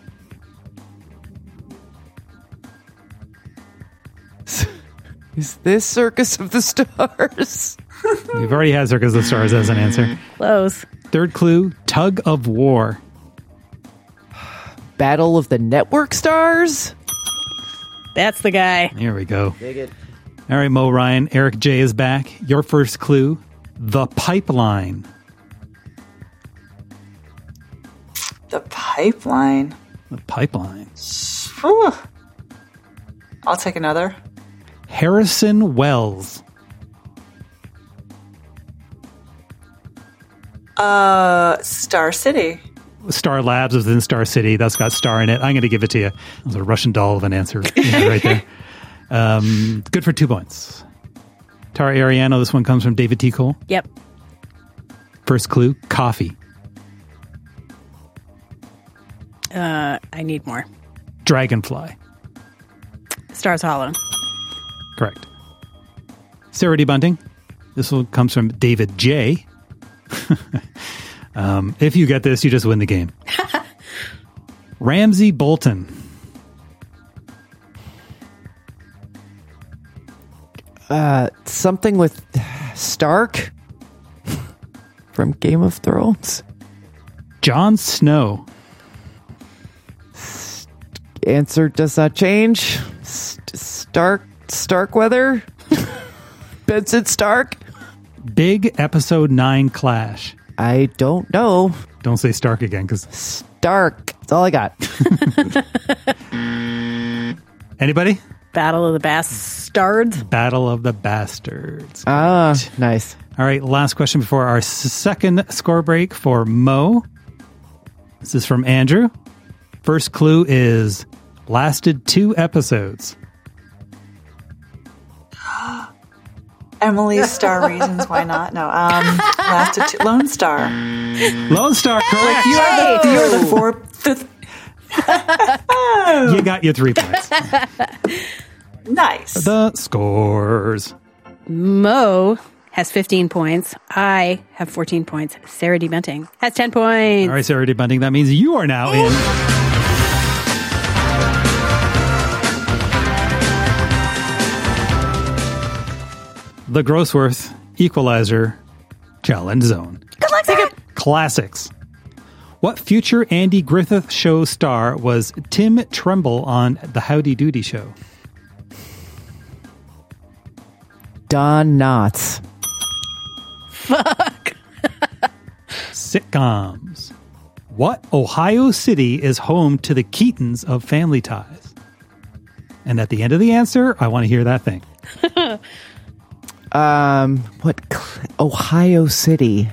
[SPEAKER 5] Is this Circus of the Stars?
[SPEAKER 2] We've already had Circus of the Stars as an answer.
[SPEAKER 1] Close.
[SPEAKER 2] Third clue, Tug of War.
[SPEAKER 5] Battle of the Network Stars?
[SPEAKER 1] That's the guy.
[SPEAKER 2] Here we go.
[SPEAKER 5] Dig it.
[SPEAKER 2] All right, Mo Ryan. Eric J. is back. Your first clue, The Pipeline.
[SPEAKER 4] The Pipeline.
[SPEAKER 2] The Pipeline.
[SPEAKER 4] Whew. I'll take another.
[SPEAKER 2] Harrison Wells.
[SPEAKER 4] Star City.
[SPEAKER 2] Star Labs within Star City. That's got Star in it. I'm going to give it to you. That was a Russian doll of an answer right there. Good for 2 points. Tara Ariano, this one comes from David T. Cole.
[SPEAKER 1] Yep.
[SPEAKER 2] First clue, coffee.
[SPEAKER 1] I need more.
[SPEAKER 2] Dragonfly.
[SPEAKER 1] Stars Hollow.
[SPEAKER 2] Correct. Sarah D. Bunting. This one comes from David J. If you get this, you just win the game. Ramsey Bolton.
[SPEAKER 5] Something with Stark from Game of Thrones.
[SPEAKER 2] Jon Snow.
[SPEAKER 5] Answer does not change. Starkweather? Benson Stark?
[SPEAKER 2] Big Episode 9 Clash.
[SPEAKER 5] I don't know.
[SPEAKER 2] Don't say Stark again, because...
[SPEAKER 5] Stark. That's all I got.
[SPEAKER 2] Anybody?
[SPEAKER 1] Battle of the Bastards.
[SPEAKER 2] Battle of the Bastards.
[SPEAKER 5] Ah, nice.
[SPEAKER 2] All right, last question before our second score break for Mo. This is from Andrew. First clue is lasted 2 episodes.
[SPEAKER 4] Emily's star reasons. Why not? No. Last of two. Lone Star.
[SPEAKER 2] Lone Star, correct.
[SPEAKER 4] You're the fourth.
[SPEAKER 2] You got your 3 points.
[SPEAKER 4] Nice.
[SPEAKER 2] The scores.
[SPEAKER 1] Mo has 15 points. I have 14 points. Sarah D. Bunting has 10 points.
[SPEAKER 2] All right, Sarah D. Bunting, that means you are now in the Grossworth Equalizer Challenge Zone. Classics. What future Andy Griffith Show star was Tim Tremble on The Howdy Doody Show?
[SPEAKER 5] Don Knotts.
[SPEAKER 1] Fuck.
[SPEAKER 2] Sitcoms. What Ohio city is home to the Keatons of Family Ties? And at the end of the answer, I want to hear that thing.
[SPEAKER 5] Ohio City.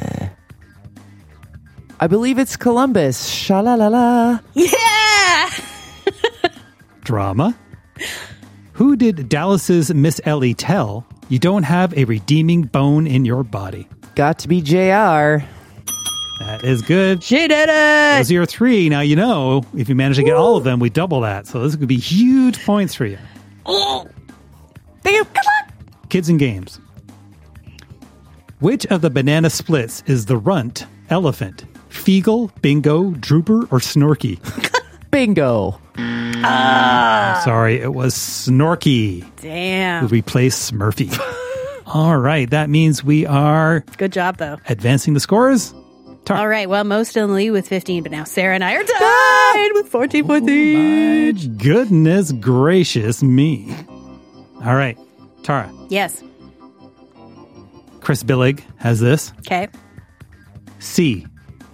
[SPEAKER 5] I believe it's Columbus. Sha-la-la-la.
[SPEAKER 1] Yeah!
[SPEAKER 2] Drama. Who did Dallas's Miss Ellie tell, "You don't have a redeeming bone in your body"?
[SPEAKER 5] Got to be JR.
[SPEAKER 2] That is good.
[SPEAKER 1] She did it!
[SPEAKER 2] Those are your 3. Now, you know, if you manage to get all of them, we double that. So this could be huge points for you.
[SPEAKER 5] Damn, come on.
[SPEAKER 2] Kids and games. Which of the banana splits is the runt, elephant, Feagle, Bingo, Drooper, or Snorky?
[SPEAKER 5] Bingo.
[SPEAKER 2] Sorry, it was Snorky.
[SPEAKER 1] Damn.
[SPEAKER 2] Who replaced Smurfy. All right, that means we are
[SPEAKER 1] Good job, though.
[SPEAKER 2] advancing the scores.
[SPEAKER 1] All right, well, Mo's still in the lead with 15, but now Sarah and I are tied with 14 points each.
[SPEAKER 2] My goodness gracious me. All right, Tara.
[SPEAKER 1] Yes.
[SPEAKER 2] Chris Billig has this.
[SPEAKER 1] Okay.
[SPEAKER 2] C.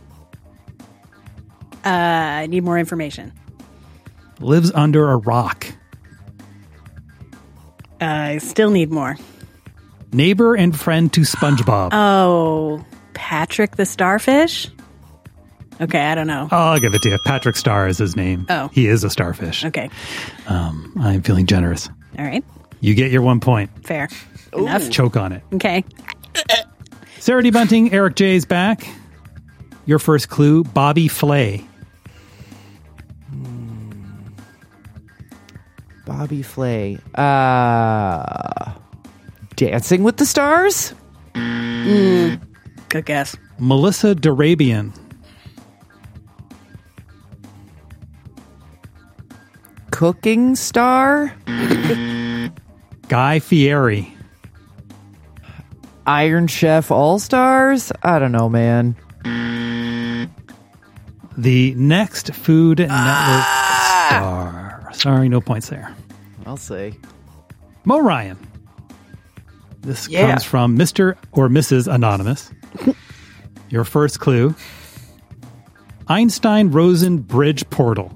[SPEAKER 1] I need more information.
[SPEAKER 2] Lives under a rock.
[SPEAKER 1] I still need more.
[SPEAKER 2] Neighbor and friend to SpongeBob.
[SPEAKER 1] Oh, Patrick the Starfish? Okay, I don't know.
[SPEAKER 2] I'll give it to you. Patrick Star is his name.
[SPEAKER 1] Oh.
[SPEAKER 2] He is a starfish.
[SPEAKER 1] Okay.
[SPEAKER 2] I'm feeling generous.
[SPEAKER 1] All right.
[SPEAKER 2] You get your 1 point.
[SPEAKER 1] Fair. Enough.
[SPEAKER 2] Choke on it.
[SPEAKER 1] Okay.
[SPEAKER 2] Sarah D. Bunting, Eric J's back. Your first clue, Bobby Flay.
[SPEAKER 5] Bobby Flay. Dancing with the Stars?
[SPEAKER 1] Good guess.
[SPEAKER 2] Melissa Darabian.
[SPEAKER 5] Cooking Star?
[SPEAKER 2] Guy Fieri.
[SPEAKER 5] Iron Chef All Stars? I don't know, man.
[SPEAKER 2] The Next Food Network star. Sorry, no points there.
[SPEAKER 5] I'll see.
[SPEAKER 2] Mo Ryan. This comes from Mr. or Mrs. Anonymous. Your first clue. Einstein-Rosen Bridge Portal.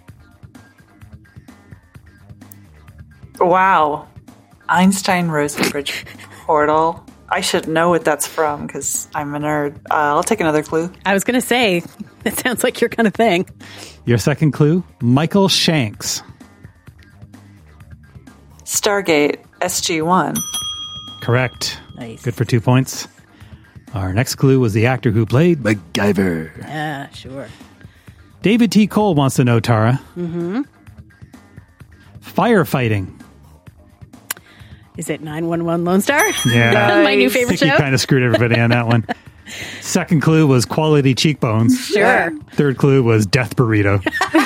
[SPEAKER 4] Wow. Einstein-Rosenbridge portal. I should know what that's from because I'm a nerd. I'll take another clue.
[SPEAKER 1] I was going to say, that sounds like your kind of thing.
[SPEAKER 2] Your second clue. Michael Shanks.
[SPEAKER 4] Stargate SG-1.
[SPEAKER 2] Correct.
[SPEAKER 1] Nice.
[SPEAKER 2] Good for 2 points. Our next clue was the actor who played MacGyver.
[SPEAKER 1] Yeah, sure.
[SPEAKER 2] David T. Cole wants to know, Tara. Mm-hmm. Firefighting.
[SPEAKER 1] Is it 911 Lone Star?
[SPEAKER 2] Yeah.
[SPEAKER 1] My new
[SPEAKER 2] I
[SPEAKER 1] favorite
[SPEAKER 2] think
[SPEAKER 1] show.
[SPEAKER 2] you kind of screwed everybody on that one. Second clue was quality cheekbones.
[SPEAKER 1] Sure.
[SPEAKER 2] Third clue was death burrito.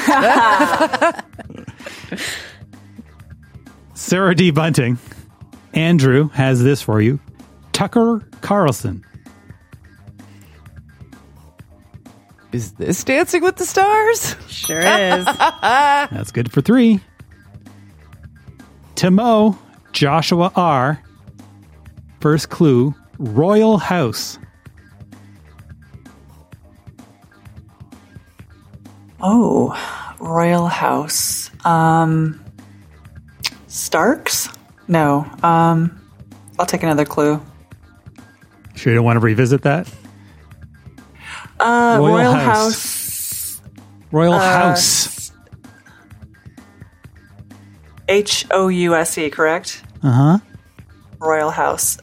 [SPEAKER 2] Sarah D. Bunting. Andrew has this for you. Tucker Carlson.
[SPEAKER 5] Is this Dancing with the Stars?
[SPEAKER 1] Sure is.
[SPEAKER 2] That's good for 3. Timo Joshua R. First clue, Royal House.
[SPEAKER 4] Oh, Royal House. Starks? No. I'll take another clue.
[SPEAKER 2] Sure you don't want to revisit that?
[SPEAKER 4] Royal House.
[SPEAKER 2] Royal House.
[SPEAKER 4] House, correct?
[SPEAKER 2] Uh-huh.
[SPEAKER 4] royal house.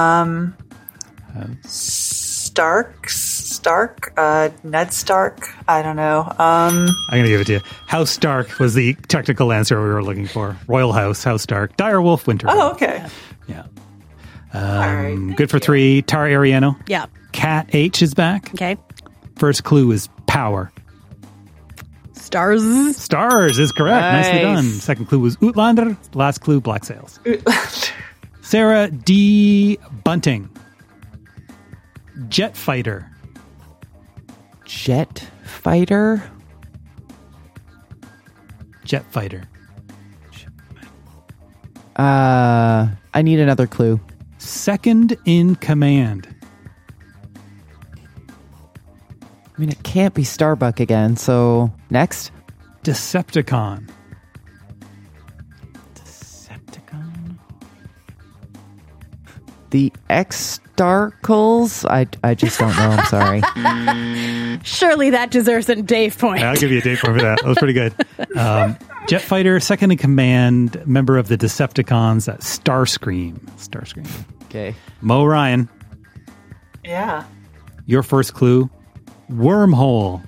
[SPEAKER 4] Stark, Ned Stark. I don't know.
[SPEAKER 2] I'm going to give it to you. House Stark was the technical answer we were looking for. Royal House, House Stark, Direwolf, Winter.
[SPEAKER 4] Oh, okay.
[SPEAKER 2] Yeah.
[SPEAKER 4] All right.
[SPEAKER 2] Good for 3. Tara Ariano.
[SPEAKER 1] Yeah.
[SPEAKER 2] Cat H is back.
[SPEAKER 1] Okay.
[SPEAKER 2] First clue is power.
[SPEAKER 1] Stars.
[SPEAKER 2] Stars is correct.
[SPEAKER 5] Nice.
[SPEAKER 2] Nicely done. Second clue was Utlander. Last clue, Black Sails. Sarah D. Bunting. Jet fighter.
[SPEAKER 5] Jet fighter?
[SPEAKER 2] Jet fighter.
[SPEAKER 5] I need another clue.
[SPEAKER 2] Second in command.
[SPEAKER 5] I mean, it can't be Starbuck again, so next.
[SPEAKER 2] Decepticon.
[SPEAKER 5] Decepticon? The X-Starkles? I just don't know, I'm sorry.
[SPEAKER 1] Surely that deserves a Dave point.
[SPEAKER 2] Yeah, I'll give you a Dave point for that. That was pretty good. Jet fighter, second in command, member of the Decepticons, Starscream. Starscream.
[SPEAKER 5] Okay.
[SPEAKER 2] Mo Ryan,
[SPEAKER 4] Yeah.
[SPEAKER 2] your first clue, wormhole.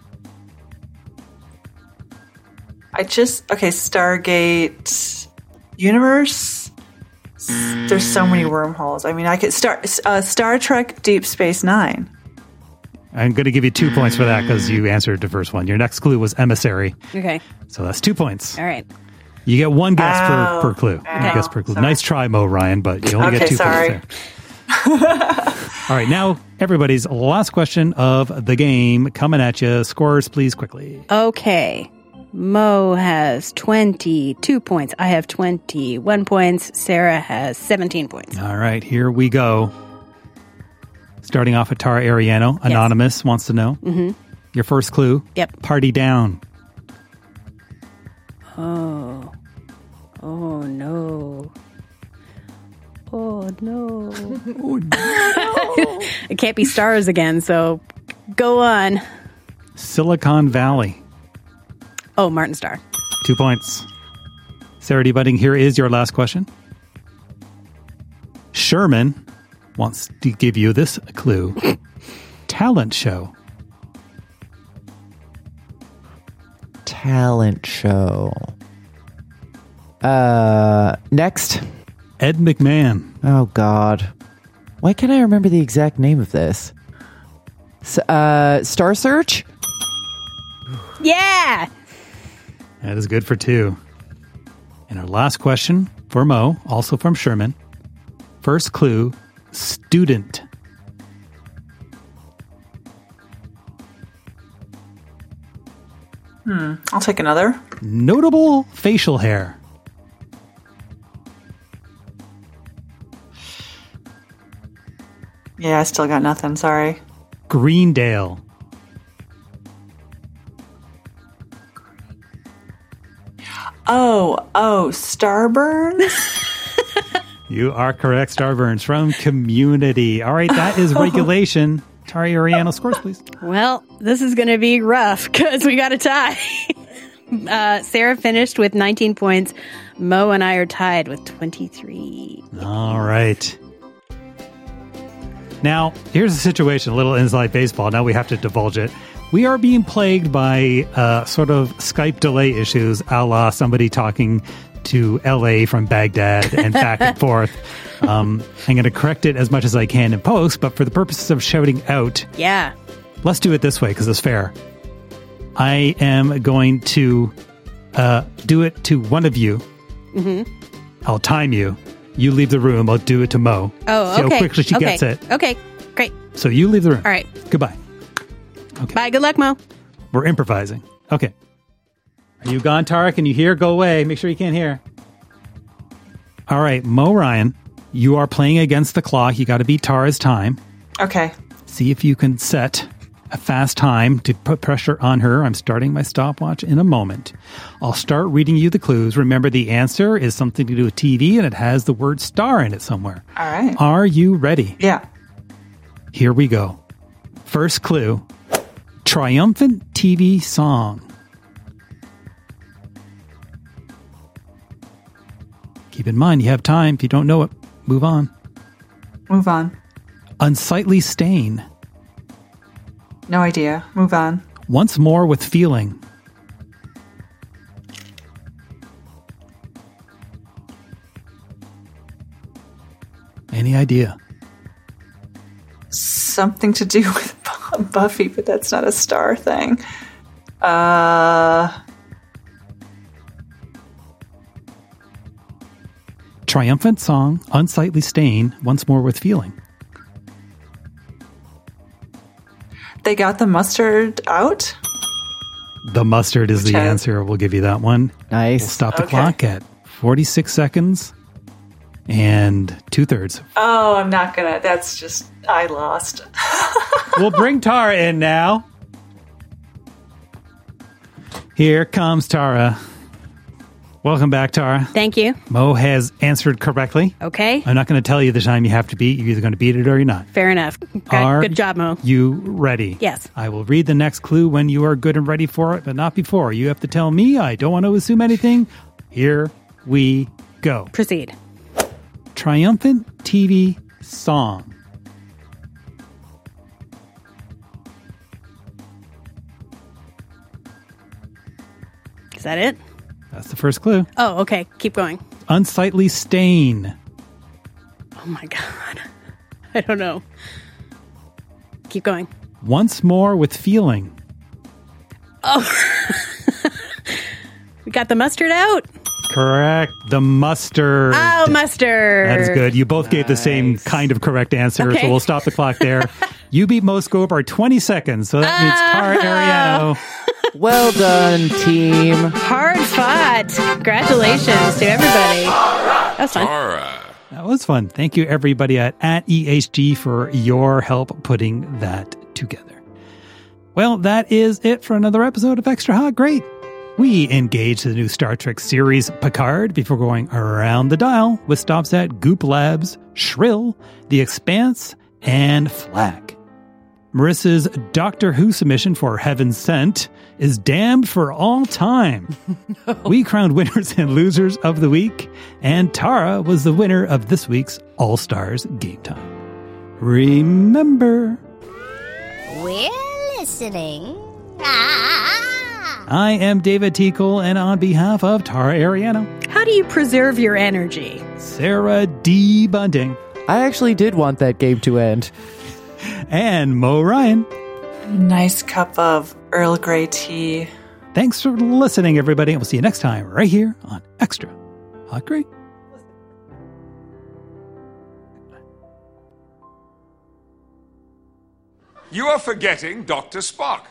[SPEAKER 4] Stargate Universe. There's so many wormholes. I mean, I could start Star Trek Deep Space Nine.
[SPEAKER 2] I'm going to give you 2 points for that because you answered the first one. Your next clue was emissary.
[SPEAKER 1] Okay.
[SPEAKER 2] So that's 2 points.
[SPEAKER 1] All right.
[SPEAKER 2] You get one guess per clue. One guess per clue.
[SPEAKER 4] Sorry.
[SPEAKER 2] Nice try, Mo Ryan, but you only get 2
[SPEAKER 4] sorry.
[SPEAKER 2] points there. All right, now everybody's last question of the game coming at you. Scores, please, quickly.
[SPEAKER 1] Okay. Mo has 22 points. I have 21 points. Sarah has 17 points.
[SPEAKER 2] All right, here we go. Starting off with Tara Ariano. Anonymous wants to know.
[SPEAKER 1] Mm-hmm.
[SPEAKER 2] Your first clue.
[SPEAKER 1] Yep.
[SPEAKER 2] Party down.
[SPEAKER 1] Oh. Oh, no. Oh, no.
[SPEAKER 2] Oh, no.
[SPEAKER 1] It can't be stars again, so go on.
[SPEAKER 2] Silicon Valley.
[SPEAKER 1] Oh, Martin Starr.
[SPEAKER 2] 2 points. Sarah D. Bunting, here is your last question. Sherman wants to give you this clue. Talent show.
[SPEAKER 5] Talent show. Next.
[SPEAKER 2] Ed McMahon.
[SPEAKER 5] Oh, God. Why can't I remember the exact name of this? Star Search?
[SPEAKER 1] Yeah!
[SPEAKER 2] That is good for 2. And our last question for Mo, also from Sherman. First clue, student.
[SPEAKER 4] I'll take another.
[SPEAKER 2] Notable facial hair.
[SPEAKER 4] Yeah, I still got nothing. Sorry.
[SPEAKER 2] Greendale.
[SPEAKER 4] Oh, Starburns?
[SPEAKER 2] You are correct, Starburns from Community. All right, that is regulation. Tara Ariano, scores, please.
[SPEAKER 1] Well, this is going to be rough because we got a tie. Sarah finished with 19 points. Mo and I are tied with 23.
[SPEAKER 2] All right. Now, here's the situation, a little inside baseball. Now we have to divulge it. We are being plagued by sort of Skype delay issues, a la somebody talking to LA from Baghdad and back and forth. I'm going to correct it as much as I can in post, but for the purposes of shouting out,
[SPEAKER 1] Yeah.
[SPEAKER 2] let's do it this way because it's fair. I am going to do it to one of you.
[SPEAKER 1] Mm-hmm.
[SPEAKER 2] I'll time you. You leave the room. I'll do it to Mo.
[SPEAKER 1] Oh,
[SPEAKER 2] See
[SPEAKER 1] okay.
[SPEAKER 2] how quickly she gets it.
[SPEAKER 1] Okay, great.
[SPEAKER 2] So you leave the room.
[SPEAKER 1] All right.
[SPEAKER 2] Goodbye. Okay.
[SPEAKER 1] Bye. Good luck, Mo.
[SPEAKER 2] We're improvising. Okay. Are you gone, Tara? Can you hear? Go away. Make sure you can't hear. All right, Mo Ryan, you are playing against the clock. You got to beat Tara's time.
[SPEAKER 4] Okay.
[SPEAKER 2] See if you can set a fast time to put pressure on her. I'm starting my stopwatch in a moment. I'll start reading you the clues. Remember, the answer is something to do with TV, and it has the word star in it somewhere.
[SPEAKER 4] All right.
[SPEAKER 2] Are you ready?
[SPEAKER 4] Yeah.
[SPEAKER 2] Here we go. First clue. Triumphant TV song. Keep in mind, you have time if you don't know it. move on.
[SPEAKER 4] Move on.
[SPEAKER 2] Unsightly stain.
[SPEAKER 4] No idea. Move on.
[SPEAKER 2] Once more with feeling. Any idea?
[SPEAKER 4] Something to do with Buffy, but that's not a star thing.
[SPEAKER 2] Triumphant song, unsightly stain, once more with feeling.
[SPEAKER 4] They got the mustard out?
[SPEAKER 2] The mustard is the answer. We'll give you that one.
[SPEAKER 5] Nice.
[SPEAKER 2] We'll stop the clock at 46 seconds and 2/3.
[SPEAKER 4] Oh, I'm not gonna. That's just, I lost.
[SPEAKER 2] We'll bring Tara in now. Here comes Tara. Welcome back, Tara.
[SPEAKER 1] Thank you.
[SPEAKER 2] Mo has answered correctly.
[SPEAKER 1] Okay.
[SPEAKER 2] I'm not going to tell you the time you have to beat. You're either going to beat it or you're not.
[SPEAKER 1] Fair enough. Good job, Mo.
[SPEAKER 2] You ready?
[SPEAKER 1] Yes.
[SPEAKER 2] I will read the next clue when you are good and ready for it, but not before. You have to tell me. I don't want to assume anything. Here we go.
[SPEAKER 1] Proceed.
[SPEAKER 2] Triumphant TV song.
[SPEAKER 1] Is that it?
[SPEAKER 2] That's the first clue.
[SPEAKER 1] Oh, okay. Keep going.
[SPEAKER 2] Unsightly stain.
[SPEAKER 1] Oh my God. I don't know. Keep going.
[SPEAKER 2] Once more with feeling.
[SPEAKER 1] Oh. We got the mustard out.
[SPEAKER 2] Correct. The mustard.
[SPEAKER 1] Oh, mustard.
[SPEAKER 2] That is good. You both gave the same kind of correct answer,
[SPEAKER 1] Okay.
[SPEAKER 2] so we'll stop the clock there. You beat Mo Scope by 20 seconds, so that means Tara Ariano.
[SPEAKER 5] Well done, team.
[SPEAKER 1] Hard fought. Congratulations to everybody. That was fun.
[SPEAKER 2] That was fun. Thank you, everybody at EHG, for your help putting that together. Well, that is it for another episode of Extra Hot Great. We engage the new Star Trek series Picard before going around the dial with stops at Goop Labs, Shrill, The Expanse, and Flack. Marissa's Doctor Who submission for Heaven Sent is damned for all time. No. We crowned winners and losers of the week, and Tara was the winner of this week's All-Stars Game Time. Remember,
[SPEAKER 10] we're listening.
[SPEAKER 2] I am David Teakle, and on behalf of Tara Ariano,
[SPEAKER 1] how do you preserve your energy?
[SPEAKER 2] Sarah D. Bunting.
[SPEAKER 5] I actually did want that game to end.
[SPEAKER 2] And Mo Ryan.
[SPEAKER 4] Nice cup of Earl Grey tea.
[SPEAKER 2] Thanks for listening, everybody. We'll see you next time right here on Extra Hot Great.
[SPEAKER 3] You are forgetting Dr. Spock.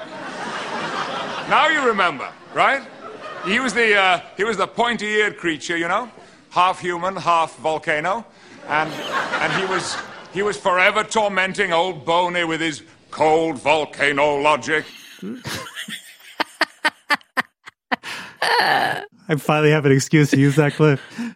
[SPEAKER 3] Now you remember, right? He was the pointy-eared creature, you know, half human, half volcano, and he was forever tormenting old Boney with his cold volcano logic.
[SPEAKER 2] I finally have an excuse to use that clip.